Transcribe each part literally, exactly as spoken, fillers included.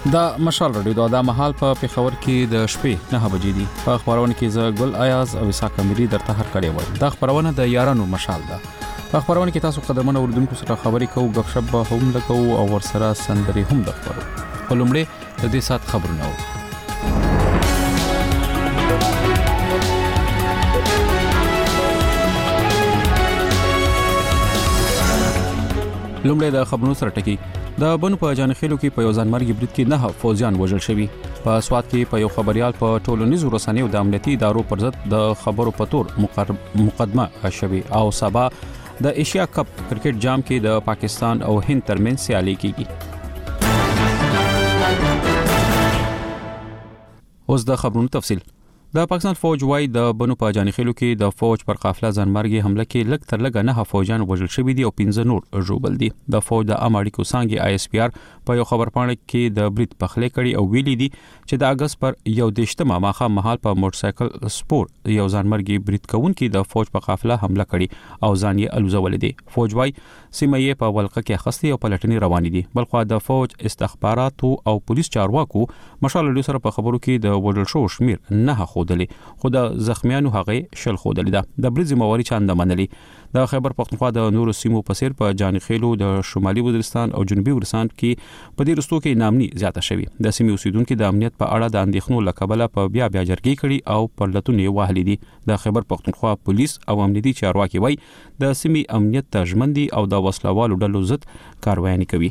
دا مشال رادیو دا مهال په پیښور کې د شپې نه بجې دي. په خبرونه کې ز ګل ایاز او اسحاق اميري درته هر کړي وای. دا خبرونه د یارانو مشال ده. په خبرونه کې تاسو قدرمن اوردونکو سره خبرې کوو، غب شپ هم لکو او ورسره سندري هم د خبرو. ولومړی د دې سات خبرونه و. لومړی د خبرونو سره ټکی. د بنو په جانخیلو کې په یو ځانمرګي برید کې نه فوجیان وژل شوي. په سواد کې په یو خبريال په ټولنیزو رسنیو د امنیتي ادارو پر ضد د خبرو په تور مقدمه شوي او سبا د ایشیا کپ کرکټ جام کې د پاکستان او هند ترمنځ سیالي کیږي. اوس د خبرونو تفصیل. د پاکستان فوج وايي د بنو په جانخیلو کې د فوج پر قافله ځانمرګي حمله کې لږ تر لږه نه فوجیان وژل شوي دي او پنځه نور ژوبل دي. د فوج د امریکو څنګه آی اس پی آر په یو خبرپاڼه کې د برید پخلی کړي او ویلي دي چې د اگست پر یو دیشتمه ماخه مهال په موټرسایکل سپور یو ځانمرګي برید کوونکي د فوج په قافله حمله کړي او ځان یې الوزول دي. فوج وايي سیمه یې په ولقه کې خستي او پلټنې روان دي. بلخو د فوج استخباراتو او پولیس چارواکو مشال له سره په خبرو کې د وژل شو شمیر نه خودلې خو د زخمیانو هغه شل خودلې ده. د برید ذمہواری چاند منلي. د خیبر پختونخوا د نورو سیمو په سیر په جانخیلو د شمالي وزیرستان او جنوبي وزیرستان کې په دې رستو کې نامني زیاته شوی. د سیمې اوسیدونکو د امنیت په اړه د اندېښنو لکبله په بیا بیا جرګې کړي او پر لټونې وهلې دي. د خیبر پختونخوا پولیس او امنیتي چارواکي وایي د سیمې امنیت ته ژمن دي او د وسلوالو ډلو ضد کاروایي کوي.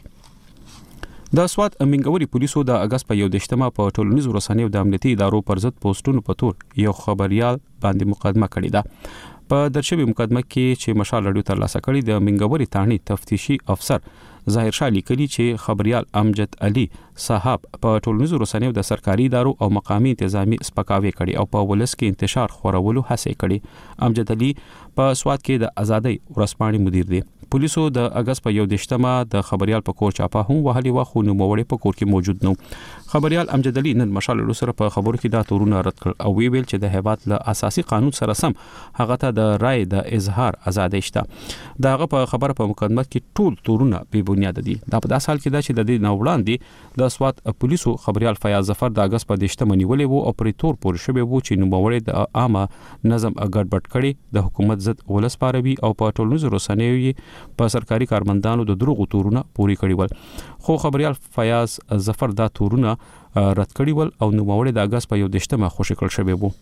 د سواد امنګوري پولیسو د اگست په یو دیشتمه په ټولنیزو رسنیو د امنیتي ادارو پر ضد پوسټونو په تور یو خبريال باندې مقدمه کړې ده. په درشبي مقدمه کې چې مشال رادیو ترلاسه کړي د منګوري تانی تفتیشي افسر ظاهر شاه لیکلي چې خبريال امجد علي صاحب په ټولنیزو رسنیو د سرکاري ادارو او مقامي انتظامی سپکاوي کړي او په ولس کې انتشار خورولو هڅه کړي. امجد علي په سواد کې د ازادۍ ورسپانې مدیر دی. پولیسو د اگست په یو دیشتمه د خبريال په کور چاپه هم وهلي و خو نو موړې په کور کې موجود نو. خبريال امجد علي نن مشال له سره په خبرو کې دا تورونه رد کړ او وی ویل چې د هیواد له اساسي قانون سره سم هغه ته د رائے د اظهار آزادي شته. داغه په خبره په مقدمه کې ټول تورونه بے بنیاد دي. دا په داس حال کې دا چې د دې نوړاندې د سواد پولیسو خبريال فیاض ظفر د اگست په دیشتمه نیولې وو او پرې تور پور شوی وو چې نو موړې د عامه نظم ګډوډ کړي د حکومت ضد ولس پاروي او په ټولنیزو رسنیو په سرکاري کارمندانو د دروغ تورونه پوری کړي ول. خو خبريال فیاض ظفر دا تورونه رد کړي ول او نو موړې د اگست په یو دیشتمه خوشی کړل شوی وو.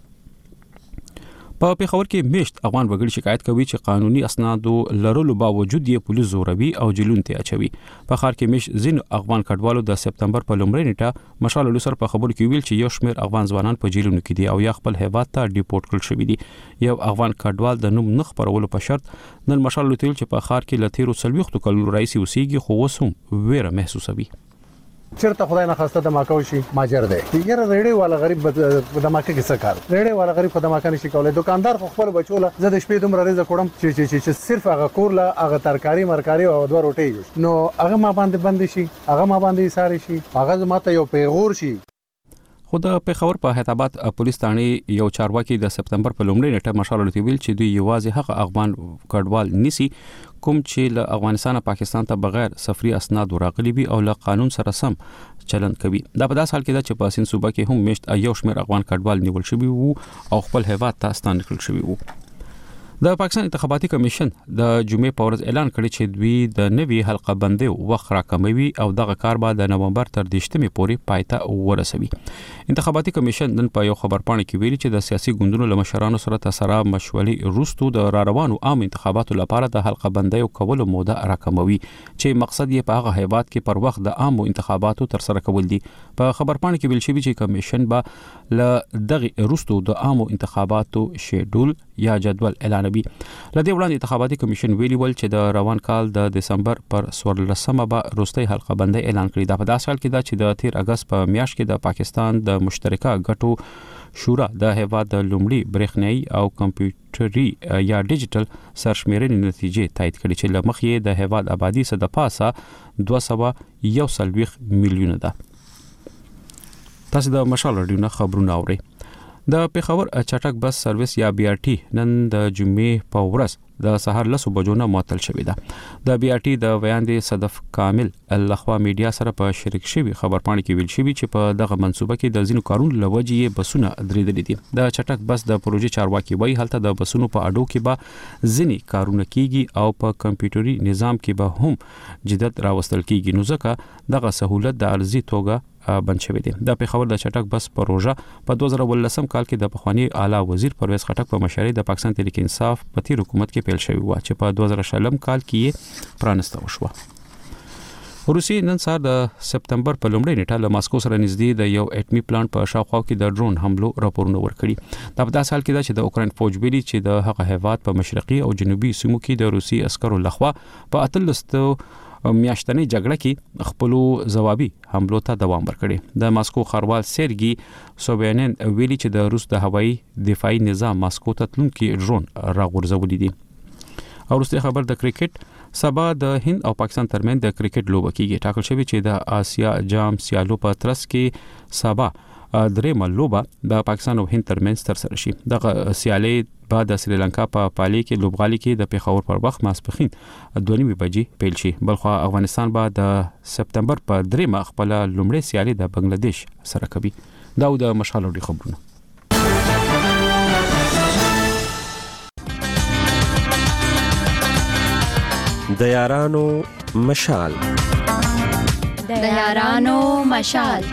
په پیښور کې میشت افغان وګړي شکایت کوي چې قانوني اسنادو لرلو باوجود یې پولیس زوروي او جیلون ته اچوي. په خار کې میشت زین افغان کډوالو د سپتمبر په لومړۍ نیټه مشال له سر په خبرو کې ویل چې یو شمېر افغان ځوانان په جیلونو کې دي او یا خپل هیواد ته ډیپورټ کړل شوی دي. یو افغان کډوال د نوم نخ پرولو په شرط نن مشال له تل چې په خار کې لتیرو سلويختو کلو رئیس اوسېږي خو وسوم ویره محسوسوي. چرته خدای نه خواسته د ماکو شي ماجر دی. یره ریډي والا غریب د ماکه کې څه کار ریډي والا غریب خدای ماکه نشي کولای. دکاندار خو خپل بچوله زه د شپې دومره رزق کوم چې چې چې صرف هغه کورله هغه ترکاری مرکاری او دوه روټي نو هغه ما باندې بند شي هغه ما باندې ساري شي هغه ماته یو پیغور شي. خو د پیښور په حیدرآباد پولیس ثاني یو چارواکي د سپتمبر په لومړۍ نیټه مشال له ویل چې دوی یوازې هغه افغان کډوال نسی کوم چې له افغانستان پاکستان ته بغیر سفري اسناد راغلي وي او له قانون سره سم چلند کوي. دا په داس حال کې دا چې په سین صوبه کې هم مشت یو شمېر افغان کډوال نیول شوی وو او خپل هیواد ته ستانه کړل شوی وو. د پاکستان انتخاباتي کمیشن د جمعې په ورځ اعلان کړی چې دوی د نوي حلقه بندي وخت راکموي او دغه کار به د نومبر تر دیشتمې پورې پایته ورسوي. انتخاباتي کمیشن نن په یو خبرپاڼه کې ویلي چې د سیاسي ګوندونو له مشرانو سره تسره مشورې وروسته د را روانو عام انتخاباتو لپاره د حلقه بندي کولو موده راکموي چې مقصد یې په هغه هیواد کې پر وخت د عام انتخاباتو تر سره کول دي. په خبرپاڼه کې ویل شوی چې کمیشن به ل دغه وروسته د عام انتخاباتو شیډول یا جدول اعلان وي. لدې وړاندې انتخاباتي کمیشن ویلي ول چې د روان کال د دسمبر پر څوارلسمه به وروستۍ حلقه بندي اعلان کړي. دا په داس حال کې دا چې د تیر اگست په میاشت کې د پاکستان د مشترکه ګټو شورا د هیواد د لومړي برېښنايي او کمپیوټري یا ډیجیټل سرشمیرنې نتیجې تایید کړي چې لمخ یې د هیواد آبادی څخه د پاسه دوه سوه یو سلويخ میلیونه ده. تاسو د مشال رادیو نه خبرونه اورئ. د پیښور چټک بس سرویس یا بي ار ټي نن د جمعې په ورځ د سهار لسو بجو نه معطل شوې ده د بي ار ټي د ویاندې صدف کامل لخوا میډیا سره په شریک شوی خبرپاڼه کې ویل شوی چې په دغه منصوبه کې د ځینو کارونو لوجې بسونه درېدلې دي د چټک بس د پروژې چارواکي وایي هلته د بسونو په اډو کې به ځینی کارونه کیږي او په کمپیوټري نظام کې به هم جدت راوستل کیږي نو ځکه دغه سہولت د ارزي توګه بند شوی دی د پیښور د چټک بس پروژه په دوه زره ولسم کال کې د پخوانی اعلی وزیر پرویز خټک په مشرۍ د پاکستان تحریک انصاف په تیر حکومت کې پیل شوی و چې په دوه زره شلم کال کې پرانسته وشو روسي نن سهار د سپتمبر په لومړۍ نیټه له ماسکو سره نږدې د یو اټمی پلانټ په شاوخوا کې د ډرون حملو راپورونه ورکړي دا په داسې حال کې ده چې د اوکرين فوج ویلي چې د هغه هیواد په مشرقي او جنوبي سیمو کې د روسي عسکرو لخوا په اتلستو میاشتنې جګړه کې خپل ځوابي حملو ته دوام ورکړي د ماسکو خاروال سرګي سوبیانن ویلي چې د روس د هوایي دفاعي نظام ماسکو ته تلونکي ډرون راغورځولي دي او وروسته خبر د کرکټ سبا د هند او پاکستان ترمن د کرکټ لوبه کېږي ټاکل شوی چې د آسیا جام سیالو په ترڅ کې سبا درې ملوبه د پاکستان او هند ترمنځ تر سره شي دغه سیالي بعد د سریلانکا په پالي کې لوبغالي کې د پیښور پر وخت ماسپخین دوه نیمې بجې پیل شي بلخو افغانستان به د سپتمبر په درې مخ خپل لومړی سیالي د بنگلاديش سره کوي دا د مشال او خبرونه د یارانو مشال د یارانو مشال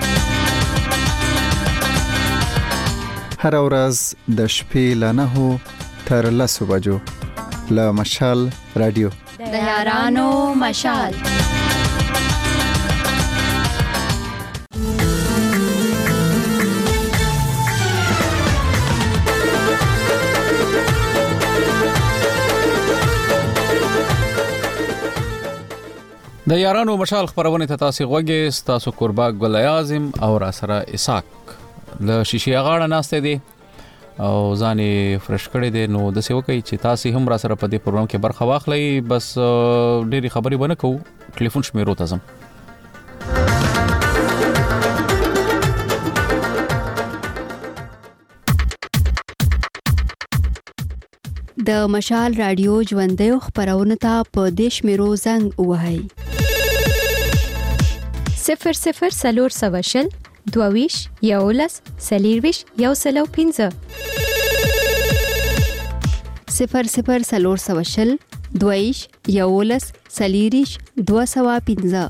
هر ورځ د شپې له نهو تر لسو بجو له مشال رادیو د یارانو مشال د یارانو مشال خبرونه ته تاسو غوږی ستاسو قربا ګل اعظم او را سره اساق له شیشې غاړه ناشته دي او ځانې فرش کړي دي نو د څه وکي چې تاسو هم را سره په دې پروګرام کې برخه واخلئ بس ډېری خبرې ونه کوو ټلیفون شمیرو ته زم د مشال رادیو ژوندۍ خبرونه ته په دیش میرو زنګ وهاي صفر صفر سلور سواشل دوویش یولس سلیرویش یو سلو پینزه صفر صفر سلور سواشل دوویش یولس سلیریش دو سوا پینزه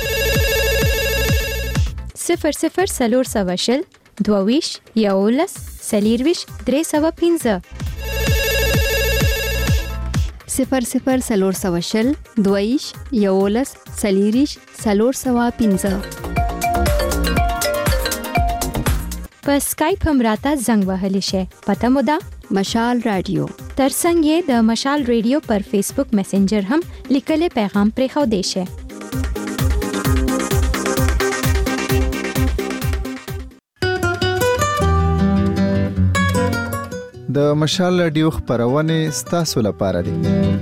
صفر صفر سلور سواشل دوویش یولس سلیرویش درې سوا پینزه صفر صفر سلور سواشل دویش یولس سلیریش سلور سوا پینزه په اسکایپ هم راته زنګ وهلی شي پته مو ده مشال رادیو ترڅنګ یې د مشال رادیو پر فیسبوک میسنجر هم لیکل پیغام پرې خو دی شي د مشال رادیو خبرونه ستاسو لپاره دي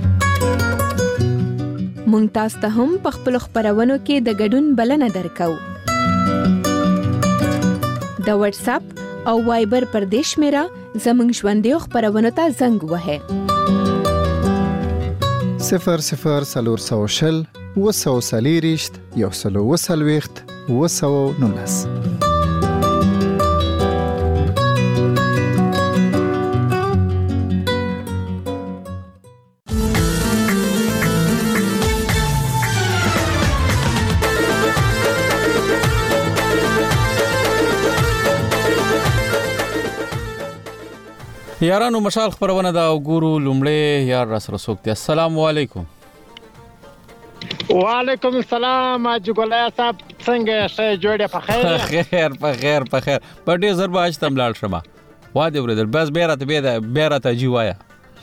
مونږ تاسو ته هم په خپل خبرونو کې د ګډون بلنه درکو د واتس اپ او وایبر پر دیش میرا زمنګ ژوندۍ خبرونه ته زنګ وهه صفر صفر سلور سوشل وسو سلیریشت یو سلو وسلويخت وسو نونس یارانو مشال خبرونه دا ګورو لومړی یار را سره سوکته السلام علیکم وعلیکم السلام اجګولای صاحب څنګه شه جوړه په خیر خیر په خیر په خیر په دې ضرب اج تم لاړ شمه وا دې ورته بس بیرته به بیرته جیوایا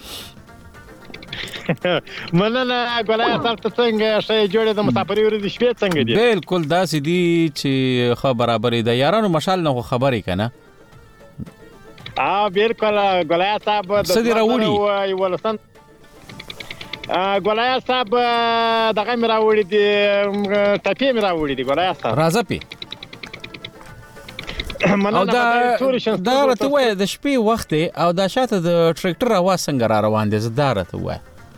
مننه ګولای صاحب څنګه شه جوړه د مسافرۍ ورې شپې څنګه دي بالکل داسې دي چې خبر برابرې ده یارانو مشال نه خبرې کنه اه بالکل ګولای صاحب د سدي راوړي ولسن ګولای صاحب دغه مې راوړي دي ټپې مې راوړي دي ګولای صاحب راځه پی او دا دا راته وای د شپې وخت او دا شاته د ټریکټر اواز څنګه را روان دي زدارته وای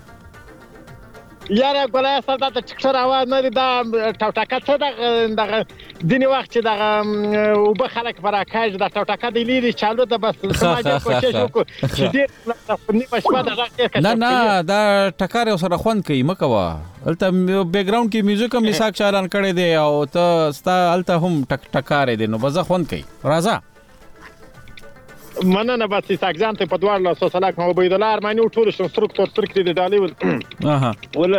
یاره ګولای سره دا ټکټر اواز نه دی دا ټوټاکه څه د دغه ځینې وخت چې دغه اوبه خلک په راکاږي دا ټوټاکه دی لري چالو ته بس سماجه کوشش وکړو چې ډېر نیمه شپه د غږ نه نه دا ټکر یو سره خوند کوي مکوه الته بیک گراوند کې میوزیک هم مساک چالان کړي دی او ته ستا الته هم ټک ټکار دی نو بزه خوند کوي راځه مننه بس ساکزان ته په دوار له سوسلاک مو بيد الله ارماني ټول انستراکټور ترک دي ډالي ول اها ول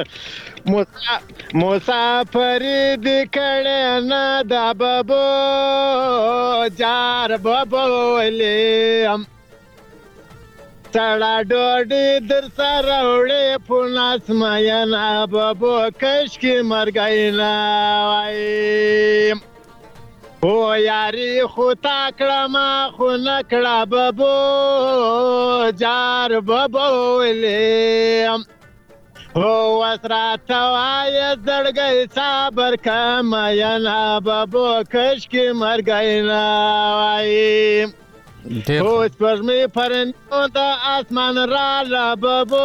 مسافر دې کړه نه دا بابو جار بابو ولې تړا ډوډۍ در سره وړې پوناس مې نه بابو کش کې مرګینا وای او یاري خو تا کړه ما خو نه کړه بابو جار بابو ولې او وسراته وایه زړګی صبر کمه ینا بابو کش کې مرګی نه وایي او سپوږمۍ پرندو د اسمان راله بابو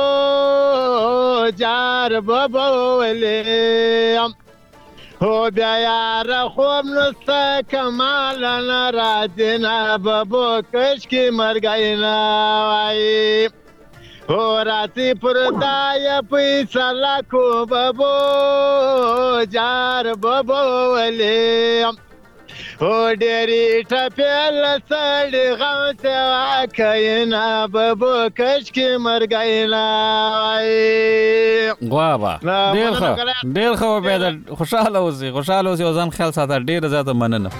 جار بابو ولې هو بیا یاره خوب نسته کمال نه راځي نه بابو کش کې مرګی نه وایي هو راځي پر دای فیصله کو بابو جار بابو ولې هو ډېرې ټپې له سړي غم ته واکوي نه بابو کش کې مرګی نه وایي غوابه ډېر ښه ډېر ښه وبېده خوشحاله اوسې خوشحاله اوسې او ځان خیال ساته ډېره زیاته مننه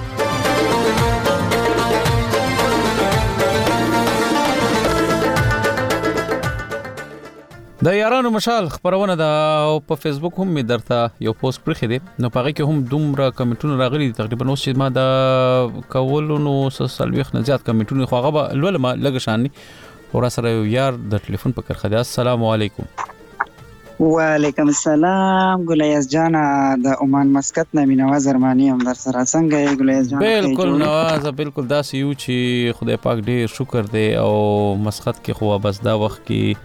د یارانو مشال خبرونه دا په فیسبوک هم می درته یو پوسټ پرخې دي نو پاره کې هم دومره کمنټونه راغلي تقریبا اوس چې ما دا کولونو سلويخ نه زیات کمنټونه خو هغه لول ما لګ شاني ور سره یار د ټلیفون په کرخه دي السلام علیکم وعلیکم السلام ګلیاس جان د عمان مسقط نه مینواز ارمانی هم در سره څنګه ګلیاس جان بالکل نواز بالکل دا سيو چې خدای پاک ډېر شکر دی او مسقط کې خو بس دا وخت کې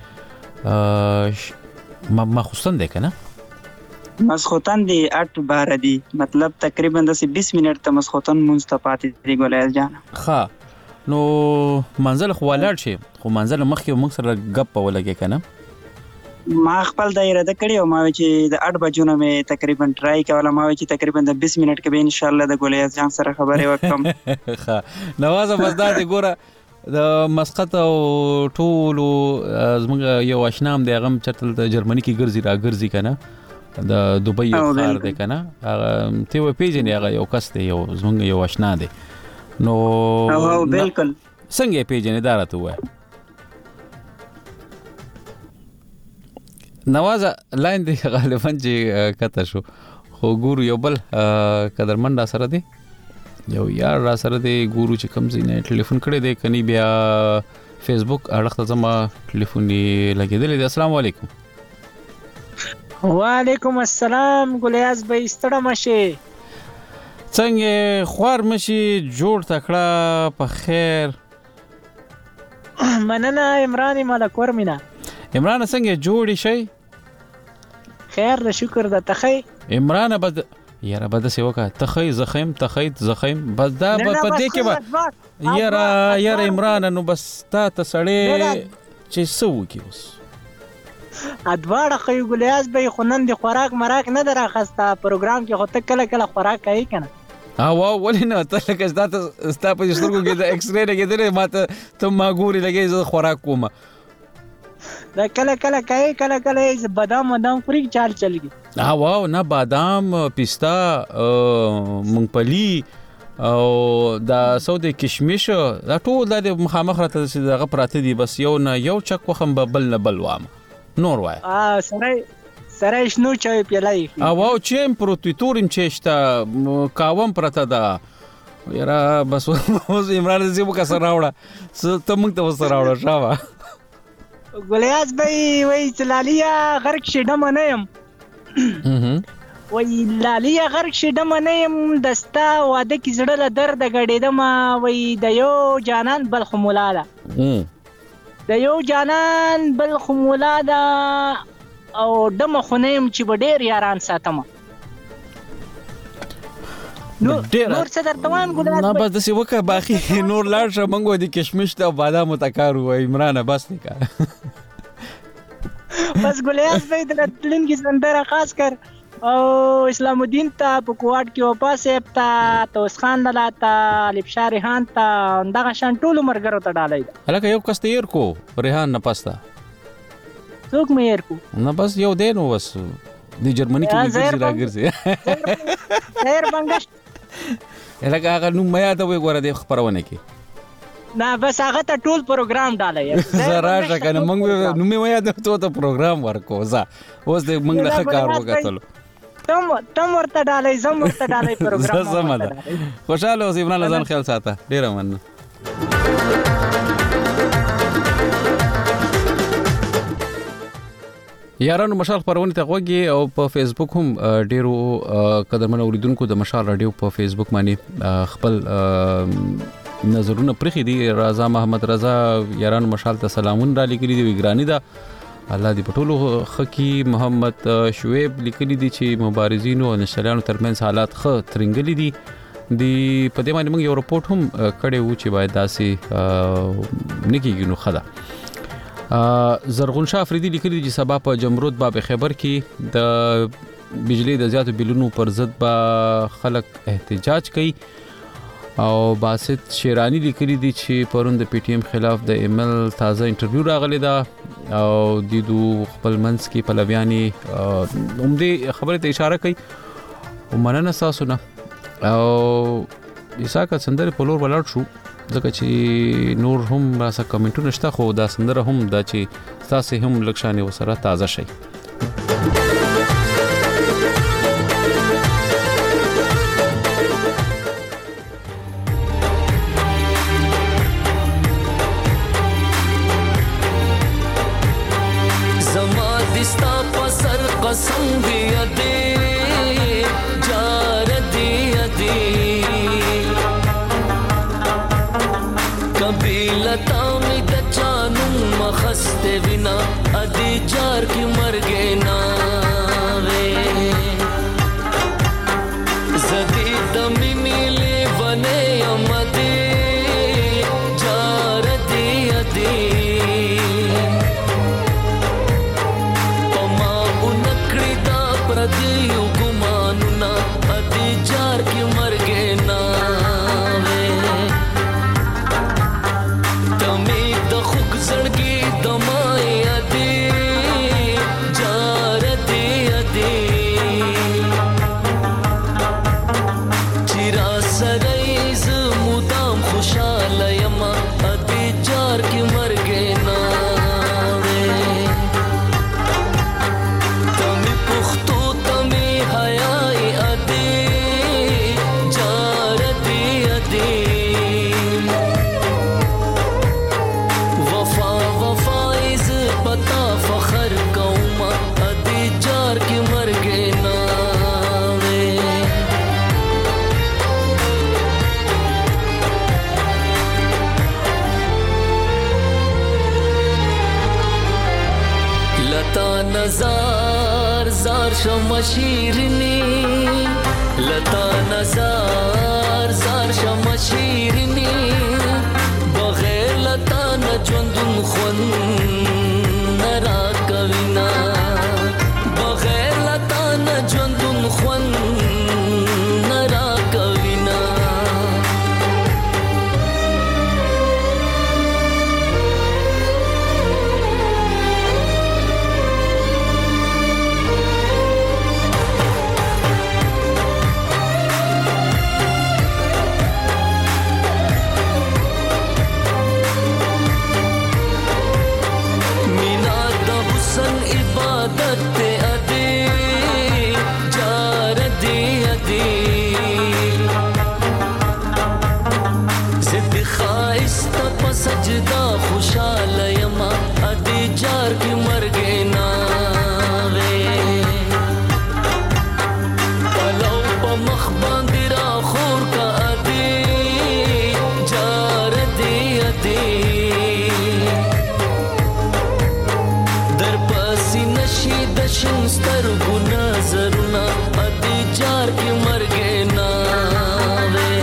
ما ما خوستن دی کنه مسخوتن دی اټ بار دی مطلب تقریبا د بیس منټ ته مسخوتن مستفات دی ګولای جان ها نو منزل خو ولر شي خو منزل مخکې موږ سره غپ ولګي کنه ما خپل دایره د کړی او ما چې د اټ بجو نه مې تقریبا ټرای کوله ما چې تقریبا د بیس منټ کې به ان شاء الله د ګولای جان سره خبرې وکم ها نواز بس دا دی ګوره د مسقط او ټولو زموږ یو اشنام دی هغه چتل د جرمني کې ګرځي را ګرځي کنه د دوبۍ ښار دی کنه هغه ته و پیژنې هغه یو کس دی یو زموږ یو اشنا دی نو او بالکل څنګه پیژنې دا راته وای نواز لاین دی غالبا چې کته شو خو ګورو یو بل قدرمن سره دی یو یار را سره دی ګورو چې کم زینه ټلیفون کړی دی کني بیا فیسبوک اړه زما ټلیفون یې لګیدل دی السلام علیکم وعلیکم السلام ګلیاس به ستړه مشه څنګه خوار مشي جوړ تکړه په خیر مننه عمران ملک ورمینا عمران څنګه جوړی شي خیر شکر د تخی عمران بد یاره بده سی وکا تخی زخم تخی زخم بس دا په دې کې با یاره یاره عمران نو بس تا ته سړی چې سو کی اوس ادوار خو ګلیاس به خنن دي خوراک مراک نه دراخسته پروګرام کې هوته کله کله خوراک کوي کنه ها واو ولې نه ته لکه ستاسو ستاسو په سترګو کې د ایکس ری لګیدل ماته ته ما ګوري لګي زه خوراک کوم دا کله کله کوي کله کله بادام بادام خوري چال چلږي ها واو نه بادام پستا مونږپلی او دا سعودي کشمش دا ټول د مخامخ راته دغه پراته دي بس یو نه یو چک وخم بل نه بل وام نور وای ا سره سره شنو چای پیلای ا واو چم پروتیتورم چشتا کاوم پرته دا یرا بس عمران زیبو کا سره راوړه ته موږ ته سره راوړه شاوه ګلیاس بای وای چلالیا غرق شډم نه يم وای لالیا غرق شډم نه يم دستا واده کی زړه له درد غړېدم وای د یو جانان بل خمولاله د یو جانان بل خمولاله او دمه خونیم چې به ډېر یاران ساتم. نور څه درته وایم ګلاب؟ نه بس داسې وکړه باقي نور لاړ شه موږ د کشمش ته او بادامو ته کار ووایو عمرانه بس دی که بس ګلیاس بھائی د راتلونکي سندره خاص کر او اسلام الدین ته په کوټ کې وپا صاحب ته توس خان لاله ته الفشار ریحان ته دغه شان ټولو مرګرو ته ډالۍ ده. هلکه یو کس ته ایر کو ریحان نه پسته څوک مې ایر کو نه بس یو دی نو بس د جرمني کې ګرځي راګرځي زهر بنګشت هلکه هغه نوم مې یاد وي ګوره د خبرونه کې نه بس هغه ته ټول پروګرام ډالۍ زه راشه کنه موږ نوم مې یاد ته ته پروګرام ورکو ځه اوس د موږ له کار وکړلو تم تم ورته ډالۍ زم ورته ډالۍ پروګرام زم ده خوشاله اوس عمران ځان خیال ساته ډیر مننه. یارانو مشال خبرونه ته غوږی او په فیسبوک هم ډیرو قدرمن اوریدونکو د مشال رادیو په فیسبوک باندې خپل نظرونه پرخي دي. رضا محمد رضا یارانو مشال ته سلامون را لیکلي دي وګرانی ده الله دې پټولو خکی. محمد شعیب لیکلي دي چې مبارزینو او نشریانو ترمنځ حالات خ ترنګلي دي دی په دې باندې موږ یو رپورټ هم کړی و چې باید داسې نکیږي نو خدا. زرغون شاه افریدي لیکلي چې سبا په جمرود باب خیبر کې د بجلی د زیاتو بلونو پر ضد با خلک احتجاج کوي. او باسط شیرانی لیکلي دي چې پرون د پی ټی ایم خلاف د ایمل تازه انټرویو راغلی دا او د دو خپل منځ کې پلویانی عمدي خبره ته اشاره کوي ومننه تاسو نه او اساکه سندره په لور ولاړ شو ځکه چې نور هم راسه کمنټونه شته خو دا سندره هم دا چې تاسو هم لکشانه وسره تازه شي. قسم دیا دے جار دیا دے کبھی لتا میں دچانوں مخستے بنا ادی جار کی مر گے نا وے زدی دمی ملے بنے امدے جار دیا دے دیو گمانونا ادی جار کی مر گے نا وے تمی د خوگ زړګي دمای ادی جار دی ادی چیرا سرایز مدام خوشاله یما ادی جار کی مر گے نا زار زار شم شیرینی لتا نزار زار شم شیرینی بغیر لتا نه ژوندون خون نرا کوینا بغیر لتا نه ژوندون خون نرا کوینا سترګو نظرونه ادي جار کې مرګې نه وې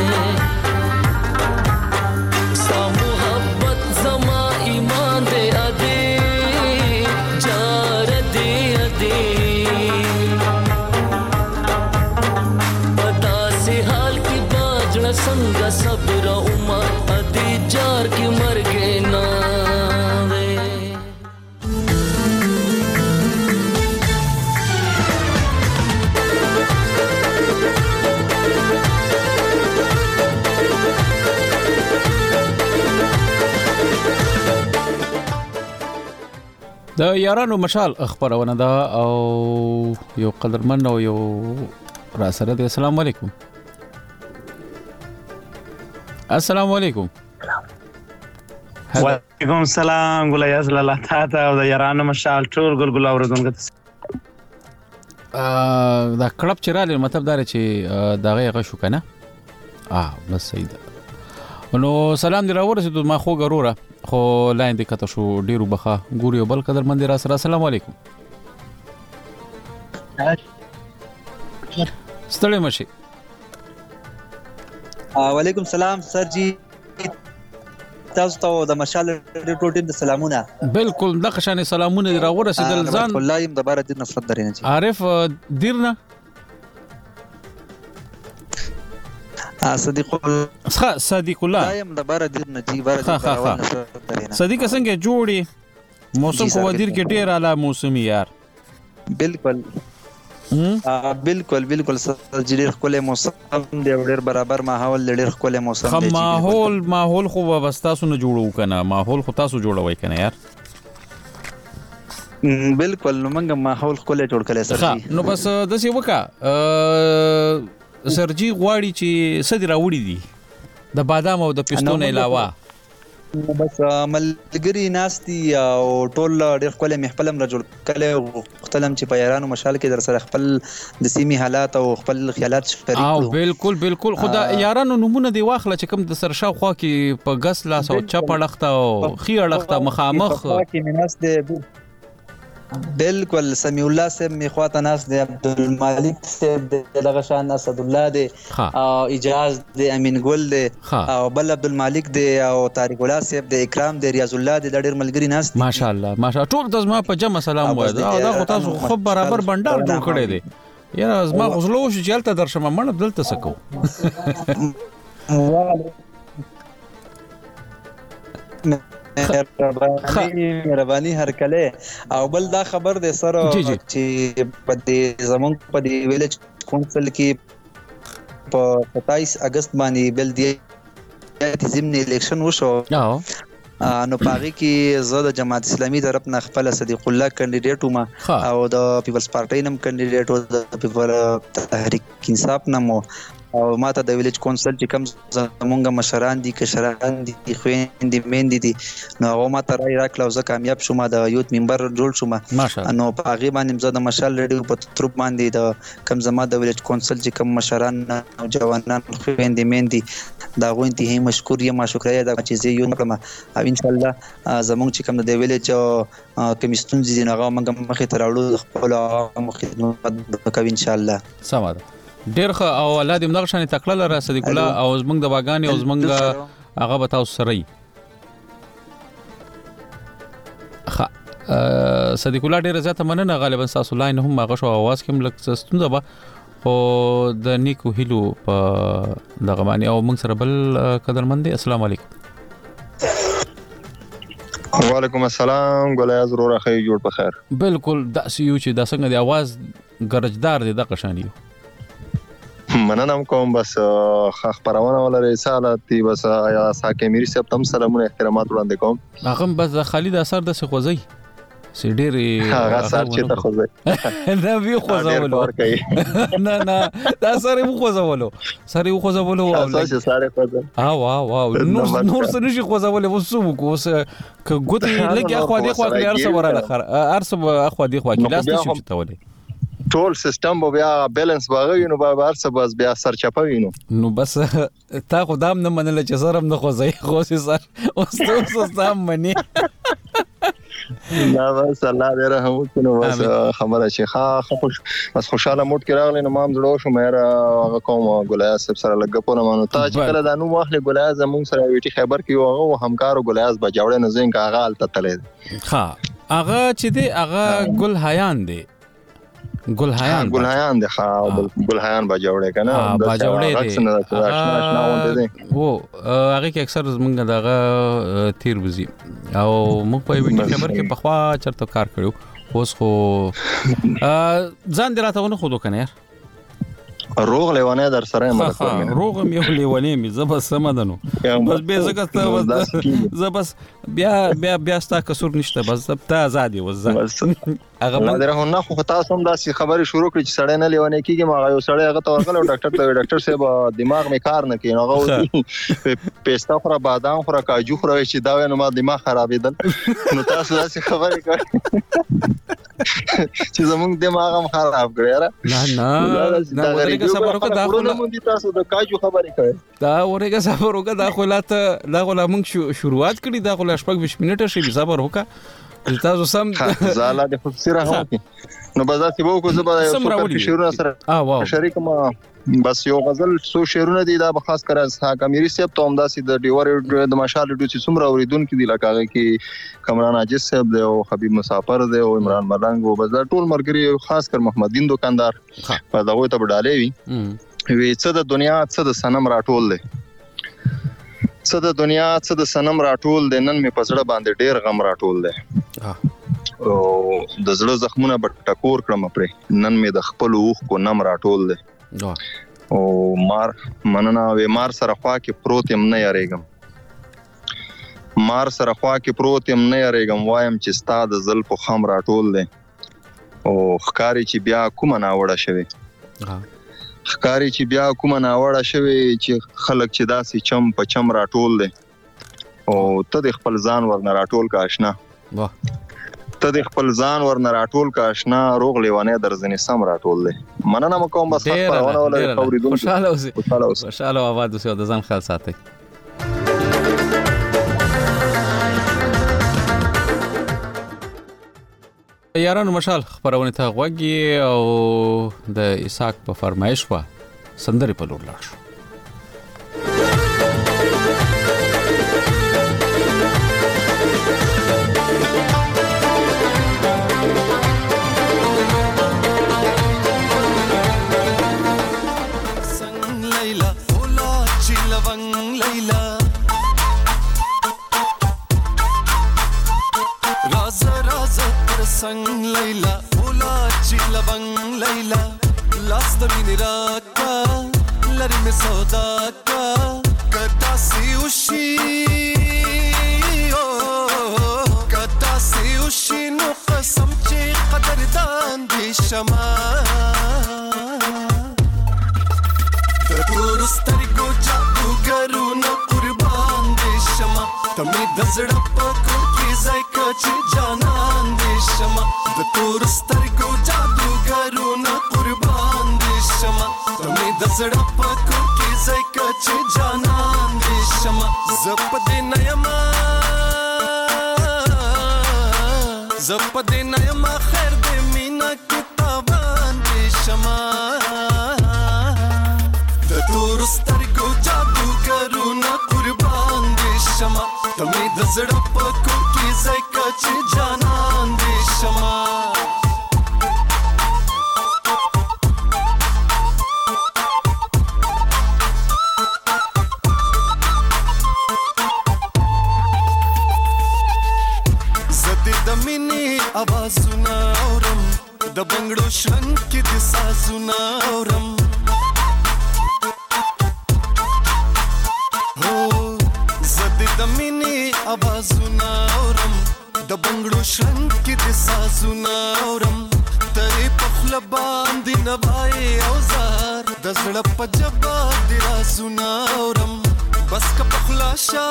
ستا محبت زما ایمان دې ادي جار دې ادي پتا سي حال کې باجړه څنګه صبر عمر ادي جار کې مرګې نه د یارانو مشال خبرونه ده او یو قدرمن او یو را سره دی. السلام علیکم. السلام علیکم. وعلیکم السلام ګل یاز لاله تا او د یارانو مشال ټول ګل ګل اوردونکو ته دا کلب چراله مطلب دا چې دا غیغه شو کنه اه بس صحیح ده. نو سلام دی راورسېدو ما خو ګروره خو لاین دې کته شو ډیرو بخا ګوري بل قدر مند را سره. السلام علیکم. ستړی مشي. وعلیکم السلام سر جی تاسو ته د مشال ټول ټیم د سلامونه. بالکل د قشانه سلامونه راورسېدل ځان والله يم د بار د نفرت درینه جی عارف دیرنا صدیق الله صدیق الله دایم د بار د نجی بار د صدیق څنګه جوړي موسم کو ودیر کې ډیر اعلی موسمي یار. بالکل بالکل بالکل سر ډیر کله موسم دی ډیر برابر ماحول ډیر کله موسم دی. ماحول ماحول خو وبستاسو نه جوړو کنه ماحول خو تاسو جوړوي کنه یار. بالکل نو موږ ماحول کله جوړ کړل سر جی. نو بس د سی وکا سرجی غواړي چې صدر راوړي دي د بادام او د پستون علاوه بس ملګری ناستي او ټول ډېر خپل محفلم را جوړ کله مختلم چې په یارانو مشال کې در سره خپل د سیمي حالات او خپل خیالات شریک او بالکل بالکل خدا یارانو نمونه دی واخله چې کوم د سر شاوخوا کې په غس لاس او چپ اړخته او خي اړخته مخامخ کې مناس دی. بالکل سمیع الله صاحب می خواته ناس دی عبدالمالک صاحب دغه شان اسد الله دی او اجاز دی امین ګل دی او بل عبدالمالک دی او طارق الله صاحب دی اکرام دی ریاض الله دی ډېر ملګری ناس دی. ماشاءالله ماشاءالله ټول د زما په جمع سلام وای دا خو تاسو خو برابر بندر جوړ کړی دی یاره زما غوښلو شو چلته درشم منه دلته سکو. مهرباني هر کله او بل دا خبر دی سره چې په دې زمون په دې ویلج کونسل کې په ستایس اگست باندې بل دی ضمن الیکشن وشو نو پاره کې زه د جماعت اسلامي طرف نه خپل صدیق الله کینډیډیټ وم او د پیپلز پارټي نم کینډیډیټ او د پیپل تحریک انصاف نم او ماته د ویلج کونسل چې کوم زمونږ مشران دي کشران دي خويندې میندې دي نو هغه ماته راي راکړه او زه کامیاب شوم د یوت ممبر جوړ شوم نو په هغه باندې زه د مشال ریډیو په تروپ باندې د کوم زما د ویلج کونسل چې کوم مشران او جوانان خويندې میندې دا غوښتي هي مشکور یم شکریا دا چې زه یو کړم او ان شاء الله زمونږ چې کوم د ویلج کمیستون دي هغه موږ مخې ته راوړو خپل خدمت وکړو ان شاء الله. سمه ډیر ښه او الله دې موږ شان تکړه لره صدیق الله او زمنګ د باغانی او زمنګ هغه به تاسو سره ای ښه صدیق الله ډیر زیاته مننه غالبا تاسو لاین هم هغه شو आवाज کوم لک ستونده به او د نیکو هیلو په دغه باندې او موږ سره بل قدرمن دي. السلام علیکم. وعلیکم السلام ګولای ضرور خیر جوړ په خیر. بالکل دا سيو چې دا څنګه دی आवाज ګرجدار دی د قشانیو مننه کوم بس خبرونه ولر رساله تی بس یا ساکه میری سب تم سلامونه احترامات وړاندې کوم هغه بس خالد اثر د خوځي سي ډېر هغه سر چې ته خوځي دا وی خوځولو نه نه دا سره مو خوځولو سره مو خوځولو او تاسو سره خوځل اه واه واه نور نور څه نشي خوځولو وسو کو اوس ک ګوتې لګي اخو دې خو کې ارسه وراله خر ارسه اخو دې خو کې لاس نشي چتولې ټول سیستم به بیا بیلانس باغوي نو به ارسه بس بیا سر چپوي نو نو بس تا خدام نه منل چې زرم نه خوځي خو سي سر اوس اوس تام مني دا بس الله دې رحم وکړي نو بس خبره شي ښه خوش بس خوشاله موډ کې راغلی نو ما هم زړه شو مې هغه کوم ګلایاز صاحب سره لږ ګپونه مانو تا چې کله دا نوم واخلې ګلایاز زموږ سره ویټي خبر کې هغه همکارو ګلایاز بجاوړې نه زین کا هغه الته تللی ها هغه چې دی هغه ګل حیان دی ګل حیان ګل حیان دی ها ګل حیان بجاوړې کنه بجاوړې دی او هغه کې اکثر زمونږ دغه تیر وزي او موږ په ویټي خبر کې په خوا چرته کار کړو اوس خو ځان دراته ونه خودو کنه یار روغ لیوانه در سره مرکه روغ مې یو لیوانه مې زبر سمدنو بس به زګه ز بس بیا بیا بیا ستا کسور نشته بس ته آزادي وزه هغه مدره نه خو تاسو هم داسې خبرې شروع کړې چې سړی نه لیوانه کیږي ما یو سړی هغه ته ورغله ډاکټر ته ډاکټر صاحب دماغ مې کار نه کوي هغه پیستا خورا بادام خورا کاجو خورا چې دا نو ما دماغ خرابېدل نو تاسو داسې خبرې کوي چې زموږ دماغ هم خراب کړی یاره نه نه دا ورګه صبر وکړه دا خو مونږ تاسو د کاجو خبرې کوي دا ورګه صبر وکړه دا خو لاته دا خو موږ شروعات کړی دا خو شپږ بیست منټه شي صبر وکړه تاسو سم زاله د خصيره هم نو بازار کې وو کو زبا یو څه شعرونه سره شریک ما بس یو غزل سو شعرونه دي دا به خاص کر از حق امیری صاحب ته همداسي د ډیور د مشال ډو چې څومره اوریدونکو دي لکه کې کمران عاجز صاحب دی او حبیب مسافر دی او عمران ملنګ او بازار ټول مرګري خاص کر محمد دین دکاندار په دغه ته بډالې وي وی څه د دنیا څه د سنم راټول دی څه د دنیا څه د سنم راټول دی نن مې پسړه باندې ډیر غم راټول دی او د زړه زخمونه به ټکور کړم پرې نن مې د خپل اوخ کو نم راټول دی او مار مننه وې مار سره خوا کې پروت يم نه یریګم مار سره خوا کې پروت يم نه یریګم وایم چې ستا د زلف خم راټول دی او ښکاری چې بیا کوم نه وړه شوی ښکاری چې بیا کوم نه وړه شوی چې خلک چې داسې چم په چم راټول دی او ته د خپل ځان ورنه راټول کا آشنا واه ته د خپل ځان ورنه راټول کا آشنا روغ لیوانه درځنی سم راټول دی مننه مکوم بس خبرونه ولا اوریدونکو خوشاله اوسئ خوشاله آباد اوسئ او د ځان خیال ساتئ یارانو مشال خبرونه ته غوږی او د اسحاق په فرمایش وا سندري په لور لاړ شو संग लैला बोला चिला बंग लैला लास्ट मिनी राका लरी में सौदा का कटा सी उशी ओ कटा सी उशी नो कसम चे कदरदान दी शमा तूरुस्तर को जादू करू न कुर्बान दी शमा तमी दजड़ा पको की जायका ची जानान दी शमा द तूरुस्तर को जादू करू न कुर्बान दी शमा तमी दजड़ा पको की जायका ची जानान दी शमा जप दे नयमा जप दे नयमा खैर दे मीना किताबान दी शमा द तूरुस्तर को जादू करू न कुर्बान दी शमा तमी दजड़ा पको की जायका ची जानान दी शमा زدی دمینی आवाज़ुना औरम द बंगड़ो शंक की दिसाज़ुना औरम दमिनी आवाज़ुना औरम द बंगड़ो शंक की दिसाज़ुना औरम तरे पखला बांधी नवाए औजार दजड़ा पजबा दिराज़ुना औरम बस का पखला शा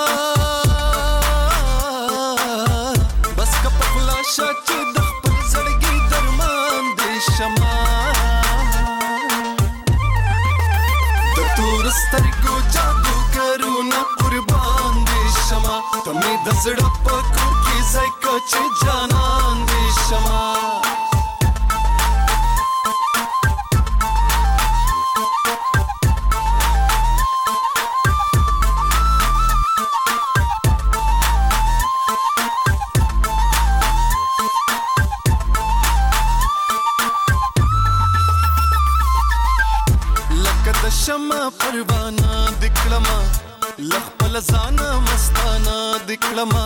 बस का पखला शा ची दखपल जड़गी दरमान दे शमा द तूरुस्तर को जादू करू न कुर्बान शमा तमी दजड़ा पको की जायका ची जान لخپل ځان مستانه دکړما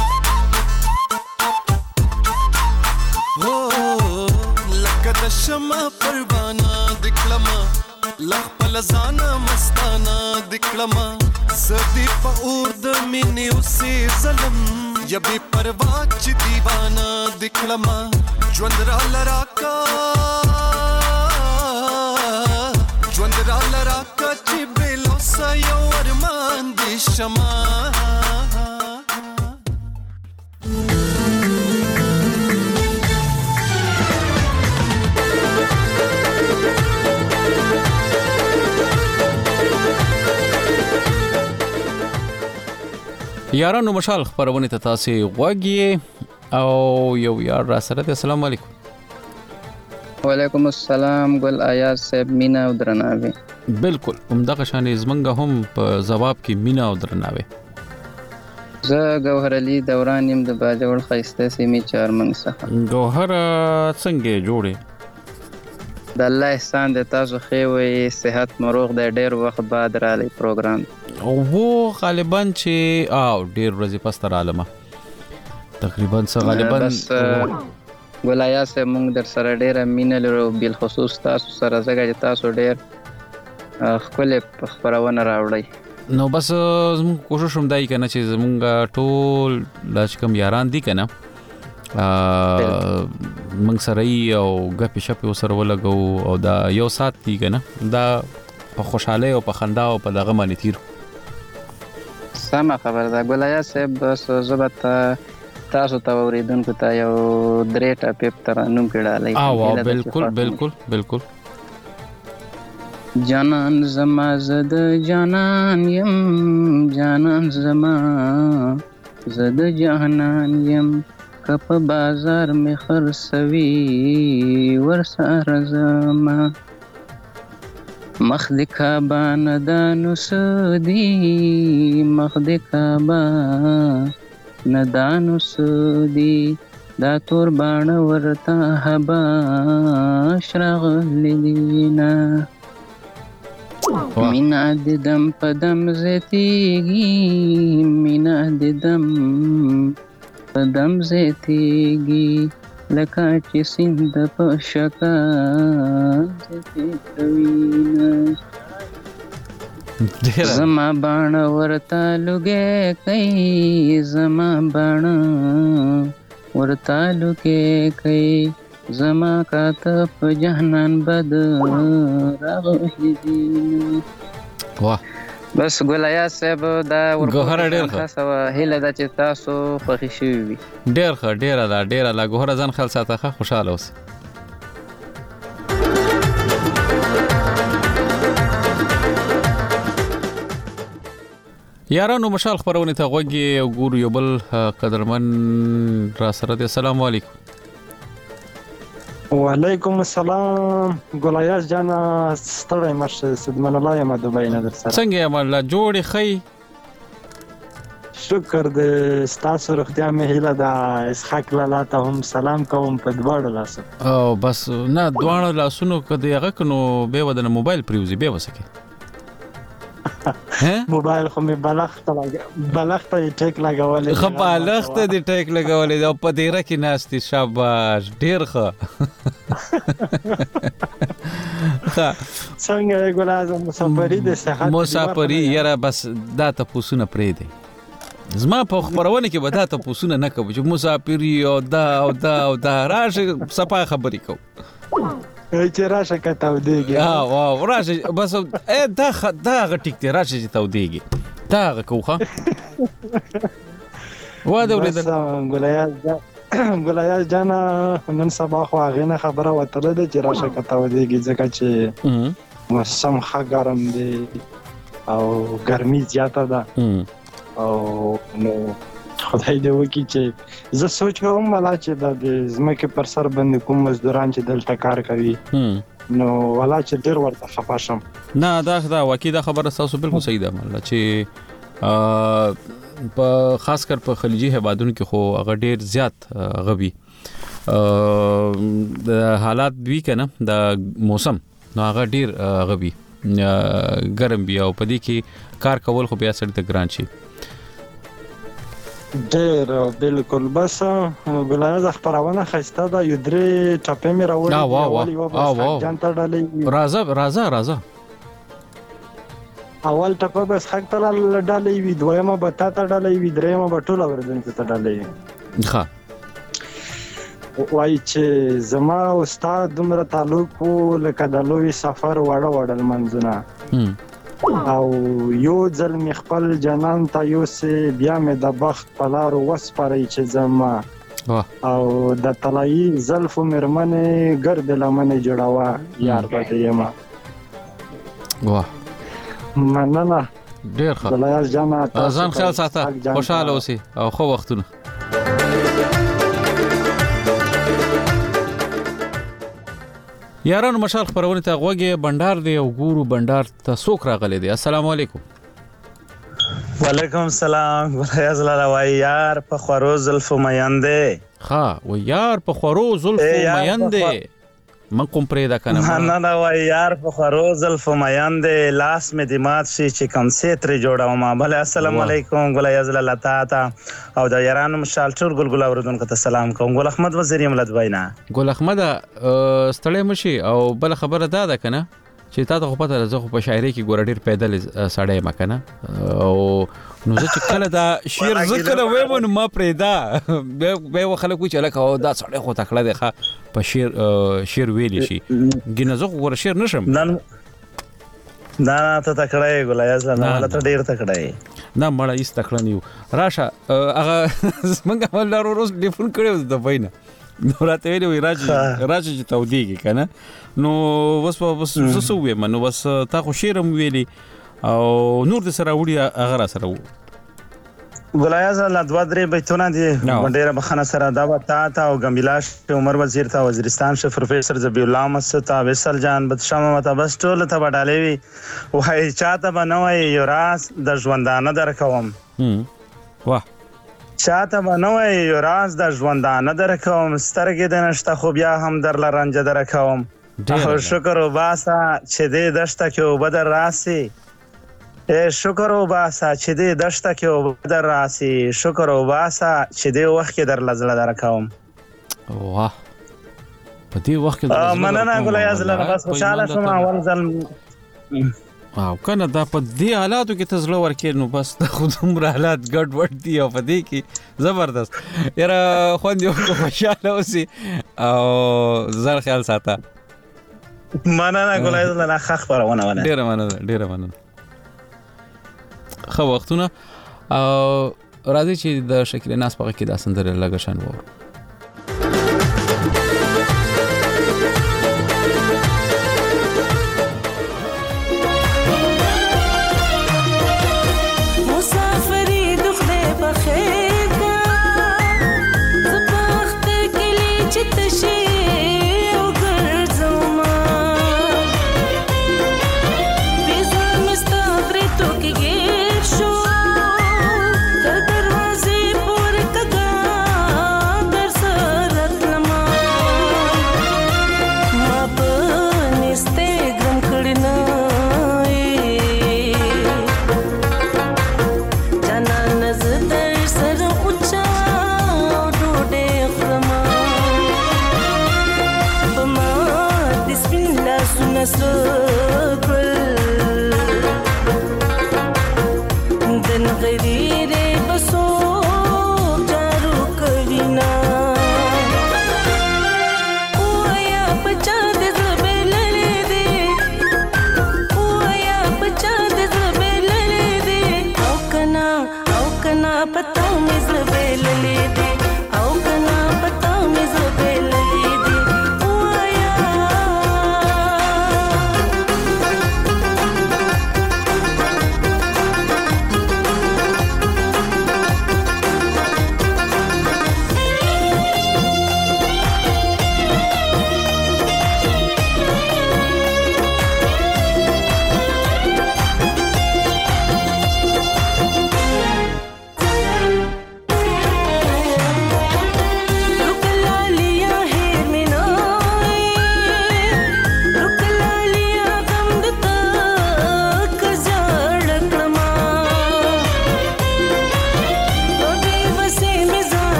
هو لکه د شمع پروانه دکړما لخپل ځان مستانه دکړما زدي په اور د مینې اوسې ظلم یبي پروا چې دیوانه دکړما ژوند را لراکا ژوند را لراکا چې بلوسه یو ارمان دې شما یارانو مشال خبرونه ته تاسو غوږی او یو یار را سره د السلام علیکم وعلیکم السلام ګل آیاز صاحب مینا او درناوی بالکل همدغه شان زمنګ هم په جواب کې مینا او درناوی زه گوهر علي دوران يم د باجوړ خيسته سیمې چارمن څخه گوهر څنګه جوړه د الله احسان د تاسو خو وي صحت مروغ د ډېر وخت بعد را لې پروګرام او وو غالبا چې او ډېر ورځې پس تر عالمه تقریبا څه غالبا بس ولایت سه مونږ در سره ډېر مینه لرو بل خصوص تاسو سره زګه تاسو ډېر خپل خبرونه راوړی نو بس زموږ کوشش هم دای کنه چې زموږ ټول لاش کم یاران دي کنه موږ سره او غپ شپ سره ولګو او دا یو سات دی کنه دا په خوشاله او په خندا او په دغه باندې تیر سم خبر ده ګولیا صاحب بس زبط تاسو ته اوریدونکو ته یو درې ټاپې تر نوم کړهلای او بالکل بالکل بالکل جانان زما زد جانان يم جانان زما زد جانان يم کپ بازار می خرڅوي ورسره زما مخ د کعبه ندانو سودي مخ د کعبه ندانو سودي دا تور باڼه ورته هبا شرغ لینا مینا د دم په دم زتیږي مینا د دم په دم زتیږي لکه چې سیند په شکا زما باڼه ورته لوګې کوي زما باڼه ورته لوګې کوي زما کاته په جهنم بد راغلی واه بس ګولیا صاحب دا ګوهر ډیر تاسو هله د چې تاسو خوښی شي وي ډیر ښه ډیر دا ډیر لا ګوهر ځان خل ساته خوشاله اوس یارانو مشال خبرونه ته غوږی او ګورو یو بل قدرمن را سره د السلام علیکم وعلیکم السلام ګولیاس جان ستړی مرشه سدمن الله یم دوبای نه در سره څنګه یم الله جوړې خی شکر دې ستاسو روغتیا مې هیله ده اسحاق لالا ته هم سلام کوم په دواړو لاسو او بس نه دواړو لاسونو کده هغه کنو به ودن موبایل پریوزي به وسکه موبایل خو می بلخت لګ بلخت ټیک لګولې خو بلخت دې ټیک لګولې او په دیره کې ناشتي شاباش ډیر ښه څنګه ګولازم مسافری دې صحت مسافری یاره بس دا ته پوسونه پرې دی زما په خبرونه کې به دا ته پوسونه نه کوي چې مسافری او دا او دا او دا راشه صفه خبرې کو چې راشه کته ودیږي ها واو راشه بس اے دا دا غټیک ته راشه چې ته ودیږي دا کوخه واده ولید ګولیا ګولیا جانا نن سبا خو غینه خبره وتره ده چې راشه کته ودیږي ځکه چې موسم ښه ګرم دی او ګرمي زیاته ده او نو خدای دې وکړي چې زه سوچ کوم ولا چې د زمکه پر سر باندې کوم مزدوران چې دلته کار کوي نو ولا چې ډیر ورته خپه شم نه دا دا واقعي دا خبره تاسو بالکل صحیح ده مله چې په خاص کر په خلیجي هیوادونو کې خو هغه ډیر زیات غوي د حالات دوی کنه د موسم نو هغه ډیر غوي ګرم بیا او پدې کې کار کول خو بیا سړی ته ګران شي. ډېر بالکل. بس ګلایز خبرونه خسته ده یو درې ټاپې مې راوړې وا وا وا جانته ډالې راځه راځه راځه اول ټاپه بس حق ته ډالې وی دویمه به تا ته ډالې وی دریمه به ټول اوردن ته ډالې ښه وای چې زما استاد دومره تعلق لکه د لوی سفر وړه وړل منځونه او یو ځل می خپل جنان ته یوسې بیا مې د بخت په لارو وسپارئ چې زما او د طلایي زلفو مېرمنې ګرد لمنې جوړوه یار به دې یمه. واه مننه ډېر ښه. ګلایز جانه ځان خیال ساته خوشحاله اوسې او ښه وختونه. یارانو مشال خبرونه ته غوږی بندر دی او ګورو بندر ته څوک راغلی دی. السلام علیکم. وعلیکم السلام. ګلایز لاله وای یار په خورو زلفو میندې. ها و یار په خورو زلفو میندې من کوم پرې دا کنه نه نه وای یار په خورو زلفو میندې لاس مې د مات شي چې کم سیتري جوړوم. بل السلام علیکم ګلایز لاله تا او د یارانو مشال ټول ګلګل اوردونکو ته سلام کوم. ګل احمد وزیر ملت وینا. ګل احمد ستړی مشي او بل خبره دا ده کنه چې تا ته خو پته راځه خو په شاعري کې ګور ډیر پیدل سړی مکنه او نو زه چې کله دا شعر ذکر وایم نو ما پرېدا به خلکو چې لکه دا سړی خو تکړه دی ښه په شعر شعر ویلی شي ګینه زه خو ګور شعر نشم. نن دا ته تکړه یې ګلایز نه ولا ته ډیر تکړه یې نه مړه ایست تکړه نیو راشه هغه څنګه ولر روز ټلیفون کړو د وینا نو راته ویلو راځي راځي چې تودیږي کنه نو وس وس زسو وې منو بس تا خو شیرم ویلی او نور د سره وړي هغه را سره و ګلایز الله دوا درې بیتونه دي ډېر بخنه سره دا وتا تا او ګمبلاش عمر وزیر تا وزیرستان ش پروفیسور ذبی الله مستا وسل جان بدشمه مت بس ټول ته وډالې وي وای چاته بنوي یو راز د ژوندانه درکوم. واه چاته بنوي یو راز د ژوندانه درکوم سترګې د نشته خو بیا هم در لرنج درکوم. شکر وباسه چې دې دشته کې وبدر راسي اے شکر وباسه چې دې دشته کې وبدر راسي شکر وباسه چې دې وخت کې در لزله درکوم. واه په دې وخت کې مننه ګلایز لاله بس خوشاله شوم اول ځل او کنه دا په دې حالاتو کې تزله ورکې نو بس د خودم را حالات ګډ وډ دی او په دې کې زبردست یاره خوند یو خوشاله اوسې او زر خیال ساته. مننه ګلایز لاله ښه خبرونه ونه ډېره مننه ډېره مننه ښه وختونه او راځي چې د شکل ناس په کې دا سندره لګه شان وو.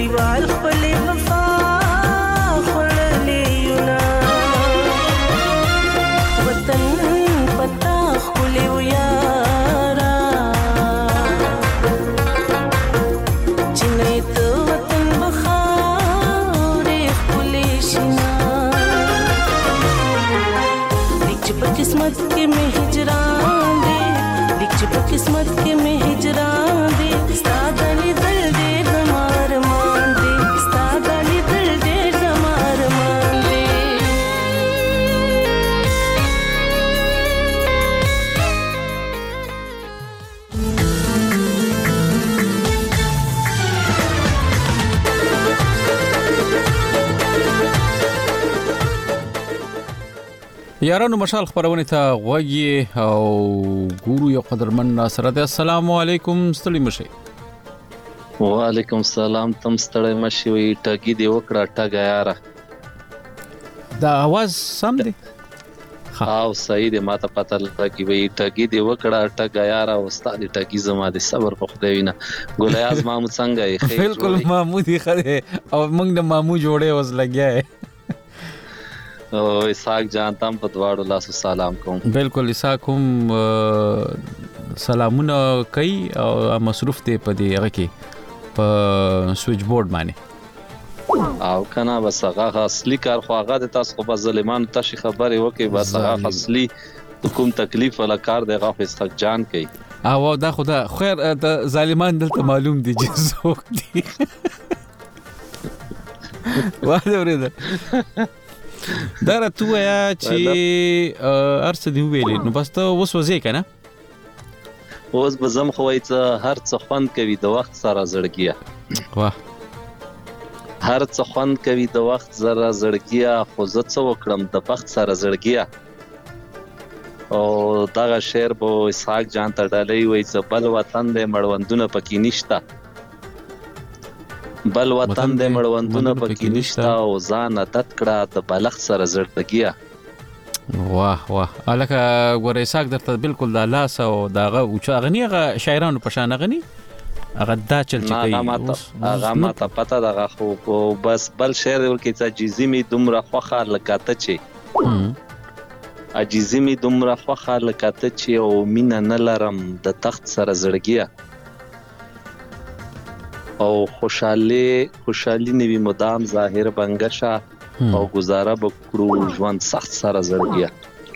نړیوال خپلې وفا خوړلې یونا وطن پتا خپلې و یارا چې نه ته وطن بخاورې خپلې شینا لیک چې په قسمت کې مې هجران دی لیک چې په قسمت کې مې هجران دی ستا د لیدل ډېر زما ارمان دی ستا د لیدل ډېر زما ارمان دی یارانو مشال خبرونه ته غوږی او ګورو یو قدرمن ناصر ده. السلام علیکم. ستړي مشه. وعلیکم السلام. تم ستړي مشه وي ټګي دی وکړه ټګا یاره. دا आवाज سم دی؟ او صحیح دی ماته پته لګی وي ټګي دی وکړه ټګا یاره او استاد ټګي زما د صبر په خدای وینا. ګولیاز محمود څنګه یې؟ خیر بالکل محمودی خره او موږ د مامو جوړه وز لګیا ہے. او اسحاق جان تام په دواړو لاسو سلام کوم. بالکل اسحاق هم سلامونه کوي او مصروف دی په دې هغه کې په سوئچ بورډ باندې او کنه بس هغه اصلي کار خو هغه د تاسو په ظالمانو تاسو خبرې وکي بس هغه اصلي کوم تکلیف ولا کار دی هغه اسحاق جان کوي. او دا خدا خیر د ظالمان دلته معلوم دي چې څوک دي. واه ورته دا راته یا چې ارڅ دی ویلې نو بس ته اوس وځي کنه اوس به زم خوای ته هر څه خوند کوي د وخت سره زړګیا. واه هر څه خوند کوي د وخت سره زړګیا خو زه څه وکړم د وخت سره زړګیا. او دا شعر به اسحاق جان ته ډالۍ وای چې بل وطن دې مړوندونه پکې نشتا بل وطن دې مړوندونه پکې نشتا او ځان عادت کړه د بلخ سره زړګیا. واه واه الکه ګورې ساک درته بالکل د لاس او دغه او چا غنیغه شاعرانو په شان غنی هغه دا چل چي کوي هغه ماته پته دغه خو بس بل شعر ورکې چې جزې می دومره خوخه لکاته چي عجزې می دومره خوخه لکاته چي او مینا نه لرم د تخت سره زړګیا. او خوشالي خوشالي نیوي مدام ظاهر بنگشا او گزاره بکړو ژوند سخت سره زړګیا.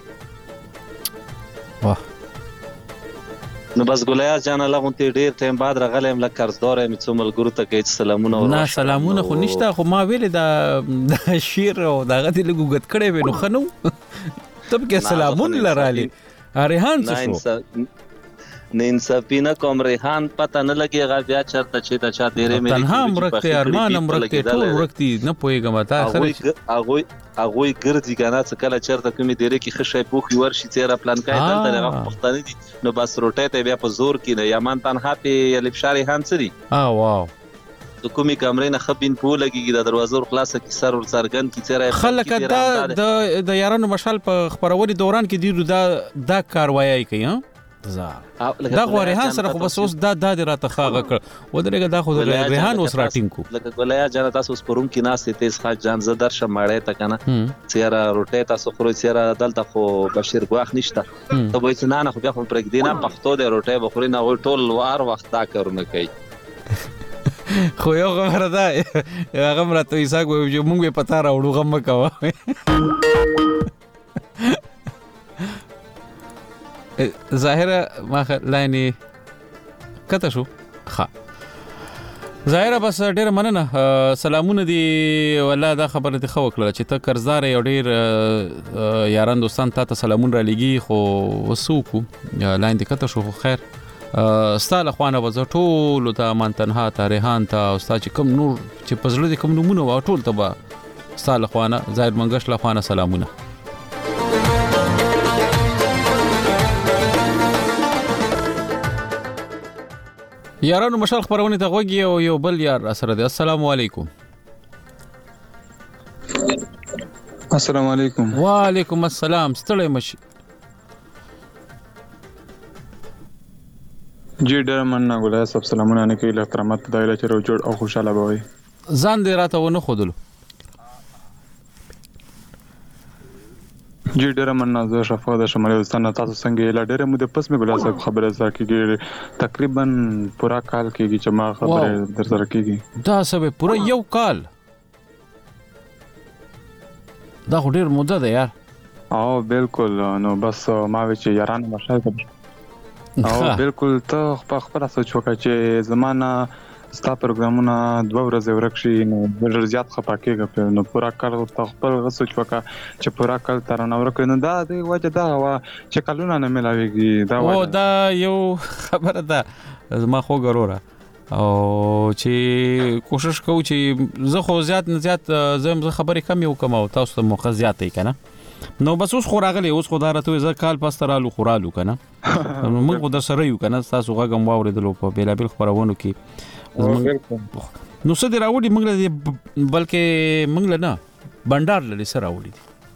واه نو بس ګولیاز جان الله غونته ډیر ټیم بعد راغلم لکه قرضدار مې څو ملګرو ته کې سلامونه ورو. نه سلامونه خو نشته خو ما ویل دا شیر او دغه دې لګوګت کړي به نو خنو تب کې سلامونه لرالي ریحان څه شو نه انصافي نه کوم ریحان پته نه لګي غا بیا چرته چې دا چا ډېرې مې تنها مرکته ارمان مرکته ټول ورکتي نه پويګم تا خره هغه هغه ګرځي کنه څه کله چرته کومې ډېرې کې خشه پوخي ورشي تیرا پلان کای دلته هغه پښتني دي نو بس روټه ته بیا په زور کې نه یمن تنها په لبشاري هان سري اه واو د کومي کمرې نه خبين پو لګيږي د دروازو خلاصه کې سر ور سرګن کې چیرې خلک دا د یارانو مشال په خبروري دوران کې دی دا دا کاروایی کوي ها دا غو ریحان سره خو بس اوس دا د راته خاغه کړ ودرېګه دا خو د ریحان اوس راټینګ کو لکه ګولیا جان تاسو اوس پروم کې ناس ته اس خاص جان زدر شماړې تا کنه چیرې روټه تاسو خو چیرې دلته خو بشیر ګواخ نشته ته وایې نه نه خو بیا خو پرګ دینه پښتو د روټه بخوري نه ټول وار وخت دا کارونه کوي. خو یو خبره ده هغه مرته ایسا کوي موږ به پتا راوړو غم کاوه ظاهره ما لاینه کته شو ها ظاهره بس ډېر مننه سلامونه دي والله دا خبره دي خو کړل چې ته قرضدار یو ډېر یاران دوستان ته سلامون را لګي خو وسوکو لاین دي کته شو خیر ستاله خوانه وز ټول ته مان تنها تاریخان ته استاد چې کوم نور چې پزړه دي کوم نمونه وا ټول ته با ستاله خوانه ظاهر منګش له خوانه سلامونه. یارانو مشال خبرونه ته غوږی او یو بل یار سره دی. السلام علیکم. السلام علیکم. وعلیکم السلام. ستړی مشي جی ډیر مننه ګولای صاحب سلامونه نه کوي له کرامت دایره چې رو جوړ او خوشاله بوي. ځان دې راته ونه خودلو. جی ډیره مننه. زه شفا د شمالي وزستان تاسو څنګه لا ډیره مو د پس مې ګلاسه خبره سره کېږي تقریبا پورا کال کېږي چې ما خبره در سره کېږي. دا سبه پورا یو کال دا خو ډیر موده ده یار. او بالکل نو بس ما وی چې یاران مشال او بالکل ته خپل سوچ وکړه چې زمانہ ستا پروګرامونه دوه ورځې ورک شي نو ډېر زیات خپه کېږم نو پورا کال ته خپل سوچ وکړه چې پورا کال تر نه ورک نو دا د وجه دا وا چې کلونه نه ملاويږي دا او دا یو خبره ده ما خو ګروره او چې کوشش کوم چې زه خو زیات نه زیات زم زه خبرې کم یو کوم او تاسو ته موقع زیات ای کنه نو بس اوس خو راغلی اوس خو دارته زه کال پس ترالو خورالو کنه نو موږ د سره یو کنه تاسو غږم واوریدلو په بیلابل خبرونو کې نو څه دی راوړي موږ له بلکې موږ له نه بندر لري سره راوړي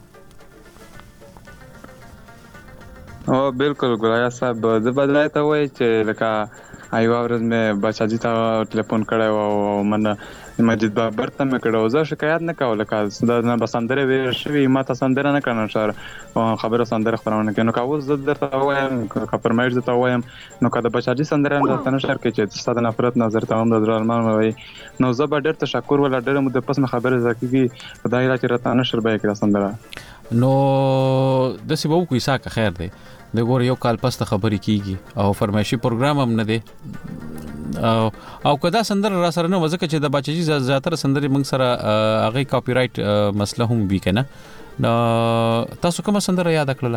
او بالکل ګلایا صاحب د بدلای ته وای چې لکه ایو ورځ مې بچاجي ته ټلیفون کړو او من مجید بابر ته مې کړو زه شکایت نه کول لکه دا نه بسندره وی شوی ما ته سندره نه کړم شر خبره سندره خبرونه کینو کاوه زه درته وایم کپرمایز ته وایم نو کله بچاجي سندره نه ته شر کې چې ستاسو نفرت نظر ته هم د درالمان وای نو زه به ډېر تشکر ولا ډېر مو د پس خبره زکیږي خدای لا چې راته نشر به کړه سندره نو د سی بو کوی ساکه خیر دی د ګور یو کال پس ته خبرې کیږي او فرمایشي پروګرام هم نه دی او او کدا سندر را سره نه وځکه چې د بچی زیاتره سندري موږ سره هغه کاپی رائټ مسله هم وی کنه تاسو کوم سندره یاد کړله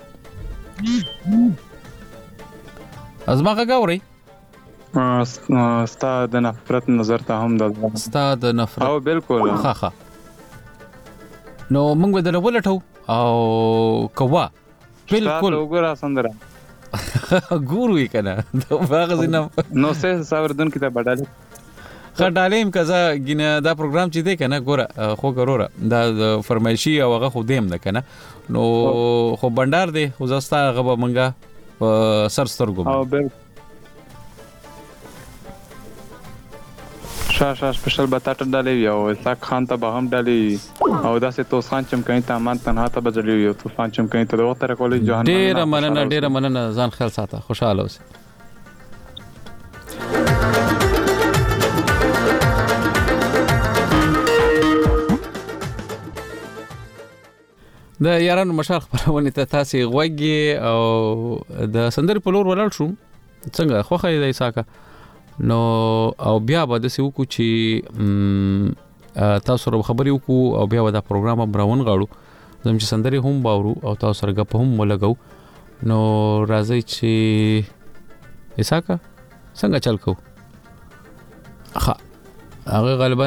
ازما غاوري استاد نفرت نظر ته هم د استاد نفرت او بالکل ها ها نو موږ د ولټو او کوا بالکل وګورا سندره ګورو یې کنه دا واغ زینم نو سه ساوردن کې ته بډاله خډالیم کزا ګینه دا پروګرام چې دی کنه ګوره خو ګوره دا فرمایشي او هغه خو دیم ده کنه نو خو بندر دی خو زستا غو منګه سر سترګو او بل شاه شاه سپیشل بتاټ ډالې یو اسحاق خان ته به هم ډالې او داسې توس خان چمکای ته مان تنها ته بجلی یو طوفان چمکای ته د وختره کولې جهان ډیر مننه ډیر مننه ځان خیال ساته خوشاله اوسه د یارانو مشال خبرونه ته تاسو غوږی او د سندري په لور ولاړ شو څنګه خوخه دی ساکه نو او بیا به د سیوکو چې تاسو سره خبرې وکړو او بیا دا پروګرام هم راون غاړو زم چې سندري هم باورو او تاسو سره غپ هم ولګو نو راځي چې اساکا څنګه چل کو ها هغه غالبا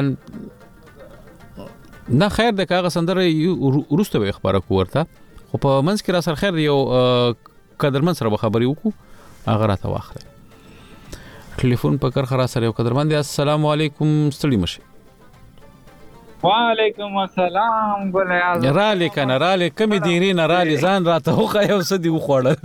نه خیر د کاغه سندره ورسته به خبره کوورته خو په منځ کې را سره خیر یو قدرمن سره خبرې وکړو هغه راته واخله ټلیفون په کار خرا سره یو قدرمن دي السلام علیکم ستړي مشه وعلیکم السلام ګل اعظم را لیکنه را لیک کمی دیری نه را لی ځان راته خو یو سدي وخوړل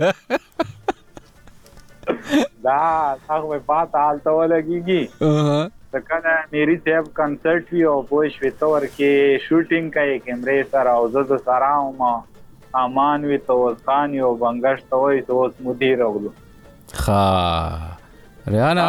دا هغه په تاسو ولګيږي اه څنګه میری سیب کنسرت وی او پوه شو ته ورکه شوټینګ کوي کیمرې سره او زه سره ما امان وی تو خان یو بنگش ته وای تو مدیر وګلو خا ریانا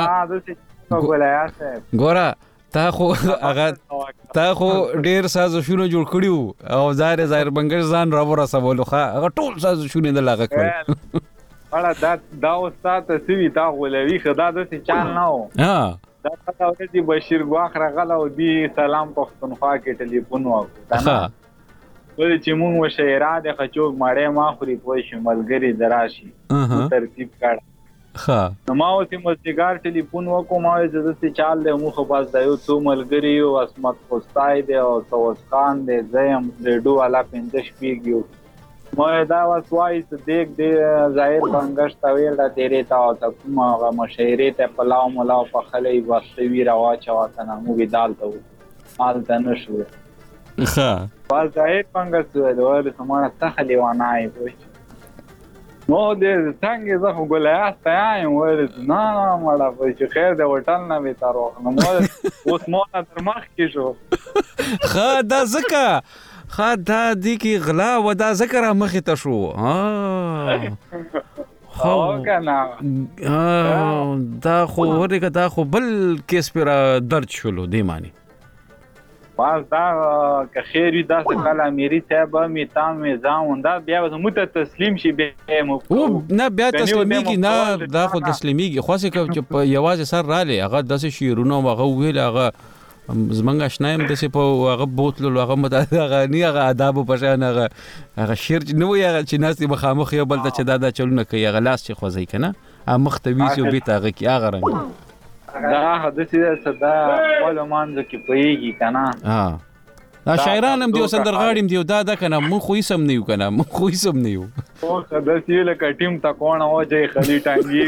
ګورا تا خو هغه تا خو ډیر ساز شونه جوړ کړیو او ظاهر ظاهر بنګر ځان را ور سوالو خا هغه ټول ساز شونه د لاغه کړ اړه دا دا استاد سوي تا غولوي خدا د چال نه ها دا پتا و چې بشیر ګواخ راغله او دی سلام پښتونخوا کې ټلیفون وکړ ها ولې چې مونږ وشیرا د خچوک ماړې ما خوري پوي شملګری دراشي ترتیب کړ ها نو ما اوس مستګار ټلیفون وکوم او زه د چال له مخ باز دایو څو ملګری او اسمت خوستای دی او توس خان دی زم ریډو والا پنځه شپږیو مې دا واسوای څه دیګ دی ظاهر بنگش تا ویل دا تیرې تا او ته ما مشهره ته پلاو ملاو په خلې واستوي روا چا کنه مو ویدال ته مال ته نشو ها باز ظاهر بنگش ورته سمانه تخلی وانای وای مو دې څنګه زه خو ګولایاس ته یم ویل نه نه مړه په چې خیر د هوټل نه وي تر وخت نو اوس مو تر مخ کې شو خا دا زکه خا دا دی کې غلا و دا ذکر مخې ته شو ها خو کنه دا خو ورګه دا خو بل کیس پر درد شولو دی معنی پاس دا که خیر وي داسې کله امیري صاحب مې تام مې ځان دا بیا مو ته تسلیم شي بیا مو نه بیا تسلیمېږي نه دا خو تسلیمېږي خو څه چې په یوازې سر رالی هغه داسې شعرونه هغه ویل هغه زمونږ اشنا یم داسې په هغه بوتلو هغه هغه نه هغه آداب په شان هغه هغه شعر نه وي هغه چې ناستې مخامخ یو بل ته چې دا دا چلونه کوي هغه لاس چې خوځوي که نه مخ ته ویسي او بېرته هغه کې هغه رنګ دا حدثې څه دا خپلو منځو کې پوهېږي که نه دا شاعران هم دي او سندرغاړي هم دي او دا ده که نه مونږ خو هېڅ هم نه یو که نه مونږ خو هېڅ هم نه یو اوس داسې لکه ټیم ته کوڼه وجهې خلي ټانګېږي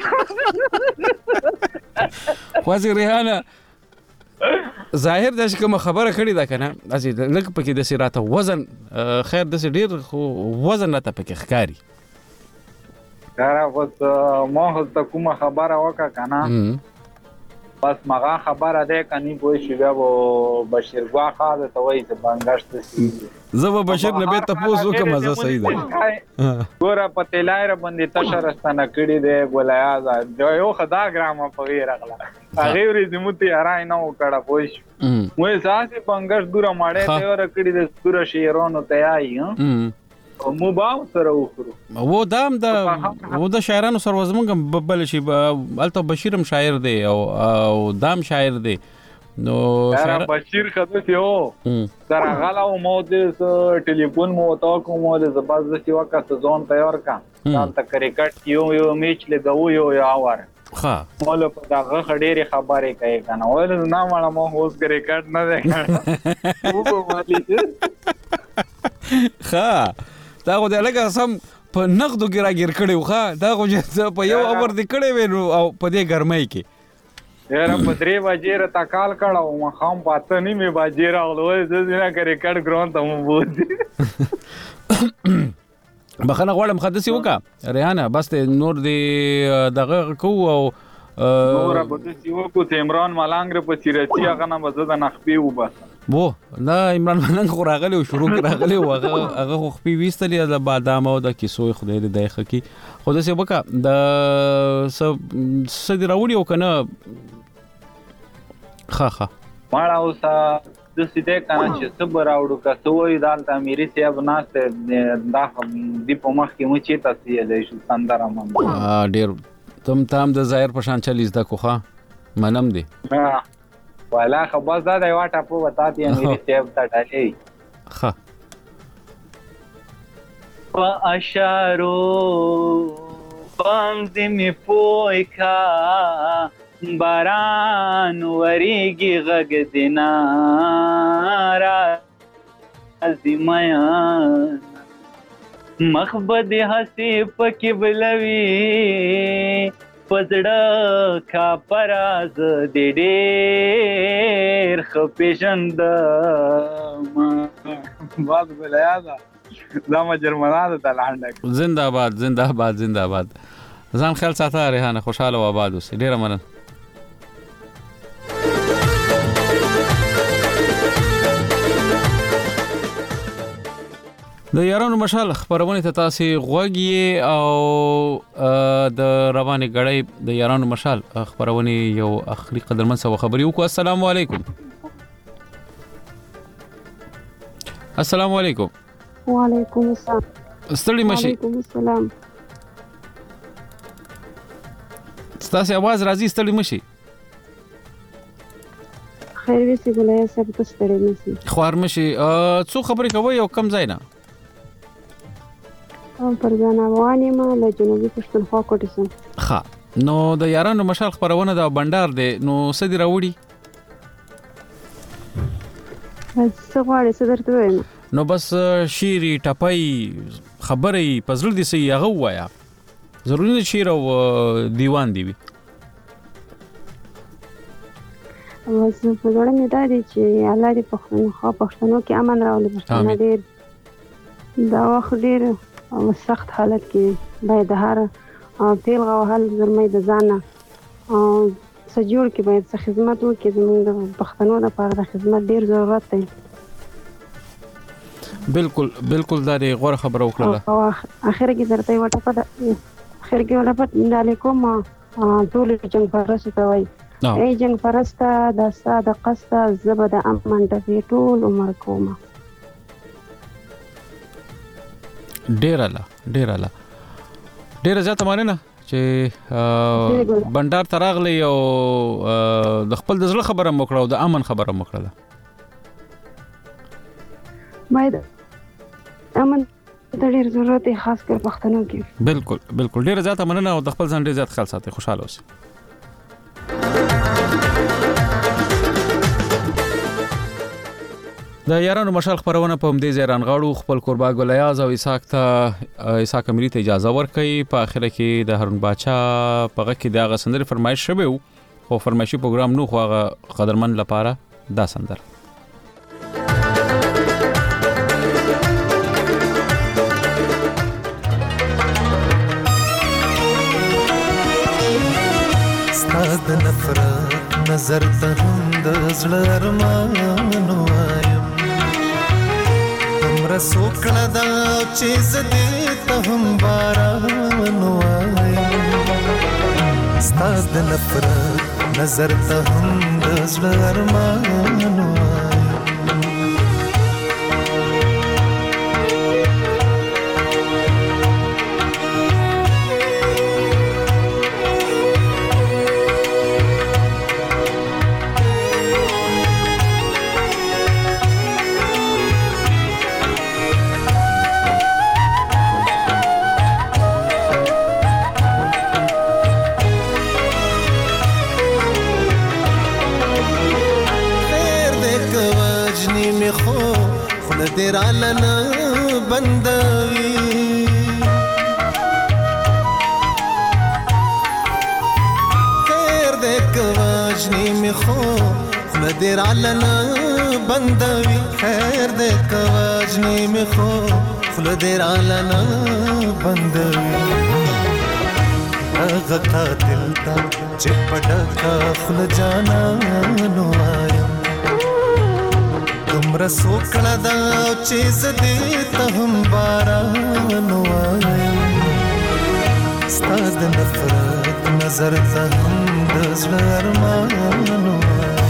خوځې ریحانه ظاهر داسې کومه خبره کړې ده که نه داسې لږ پکې داسې راته وزن خیر داسې ډېر خو وزن راته پکې ښکاري یاره اوس ما خو ته کومه خبره وکړه که نه بس مغه خبره ده کني پوه شي بیا به بشیر ګواخا ده ته وایي چې بنګشت زه به بشیر نه به تاسو کوم زه صحیح ده ګوره په تلای را باندې تشرستانه کړی دی ګولیا دا یو خدا ګرامه په وی راغله هغه ورې زموتي ارای نه وکړه پوه شي مې ساسي بنګشت ګوره ماړې ته ور کړی د ګوره شیرونو ته آی مو باو سره وخورو و دام د و د شاعرانو سره وزمنګ بل شي الته بشیرم شاعر دی او او دام شاعر دی نو شاعر بشیر خدای یو سره غلا او مو د ټلیفون مو تا کوم د زباز د سی وکا سزون تیار کا تا کرکټ یو یو میچ له دو یو یو اور ها مول په دغه خډيري خبرې کوي کنه ول نه مړه مو هوس کرکټ نه ده وو په مالي ها دا خو د لکه سم په نقدو کې راګیر کړی و ښه دا خو چې په یو اوور دې کړی وی نو او په دې ګرمۍ کې یاره په درې بجې راته کال کړه او ماښام په اته نیمې بجې راغلو زه نه کرکټ ګراوند ته مو بوځي بخښنه غواړم ښه داسې وکړه ریحانه بس نور دې دغه کوو او نور به داسې وکړو چې عمران ملنګ په سیرتي هغه نه به زه د نخپې وباسم وو نه عمران ملنګ خو راغلی و شروع کې راغلی و هغه هغه خو خپې ویستلې د بادام او د کیسو خدای دې دی ښه کړي خو داسې وکړه د څه دې راوړي او که نه ښه ښه ماړه اوسه داسې دی که نه چې څه به راوړو که څه وایي دلته امیري صاحب ناست دی دا دې په مخ کې مو چېرته سیلی شو سندره منده ډېر تم تام د ظاهر په شان چلی زده کو ښه منم دی والا خو بس دا د یوه ټاپو وتاتې امیري صاحب ته ډالۍ ښه په اشارو باندې مې پوی کا باران وریږي غږ د ناره راځي میان مخ به دې هسې پکې بلوي پزړه کا پراز دې ډېر ښه پېژندم بس ګولیا ده دا مه جرمنا ده ته لانډک زنده باد زنده باد زنده باد ځان خیال ساته ریحانه خوشحاله او آباد اوسې ډېره مننه د یارانو مشال خبرونه ته تاسو غوږی او د رواني غړې د یارانو مشال خبرونه یو اخري قدرمن سو خبري وکړو السلام علیکم السلام علیکم وعلیکم السلام ستړي مشي وعلیکم السلام تاسو आवाज راځي ستړي مشي خیر وسی ګولای صاحب تاسو ستړي مشي خوار مشي څو خبرې کوي او کم ځای نه پر ځان روانې ما له جنوبي پښتونخوا کوټې سم ښه نو د یارانو مشال خبرونه د بندر دی نو څه دې راوړي څه غواړې څه درته وایم نو بس شیري ټپای خبرې په زړه دې سي هغه وایا ضروري نه شعر او دیوان دی وي اوس په زړه مې دا دی چې الله دې پښتونخوا پښتنو کې امن راولي پښتانه ډېر دا وخت ډېر او سخت حالت کې باید هر تیل غوهل زرمې د ځانه او سجور کې باید څه خدمت وکړي. زموږ د پښتنو لپاره د خدمت ډیر ضرورت دی. بالکل بالکل دا دی غوړه خبره وکړه. او اخر کې درته وټه په اخر کې ولا په نړۍ کوم ټول جنگ پرست ته وای ای جنگ پرست د ساده قصه زبد امن د ټول عمر کومه. ډیر اله ډیر اله ډیر زیاته مننه چې بندر تراغلی او د خپل د زړه خبره مکړه او د امن خبره مکړه. باید امن د ډیر ضرورت خاص کر پښتنو کې. بالکل بالکل ډیر زیاته مننه او د خپل ځان ډیر زیات خیال ساتي. خوشاله اوسئ. د یارانو مشال خبرونه په همدې ځای رانغاړو. خپل قربا ګلیاز او اسحاق ته اسحاق امری ته اجازه ورکړي. په اخره کې د هارون باچا په غږ کې د هغه سندرې فرمایش شوی وو او فرمایشي پروګرام نو خو هغه قدرمن لپاره دا سندر ستاد نفرت نظر ته د زړه ارمان وایم تمره سوکړه دا چې زدې ته هم باران وایم ستاد نفرت نظر ته هم د زړه ارمان وایم درالنا بندوي خیر دې کواجنی می خو خل درالنا بندوي خیر دې کواجنی می خو خل درالنا بندوي هغه قاتل تا چې پډکا خل جانا نو آیم تمره سوکړه دا چې زدې ته هم باران وایم ستا د نفرت نظر ته هم د زړه ارمان وایم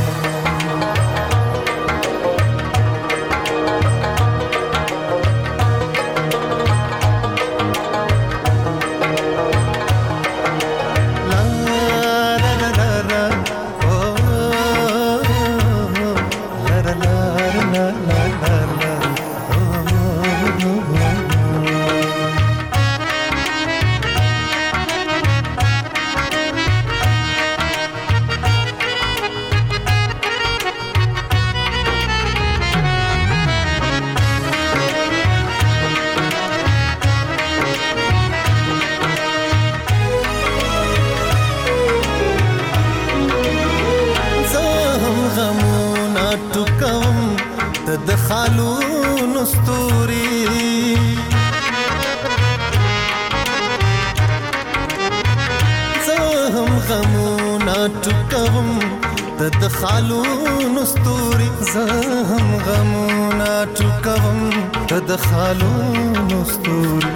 خالون استوري زهم غمونا ټکوم د خالون استوري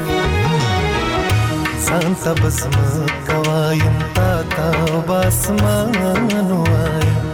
سانت بسم کوایم تا تا باسمان وایم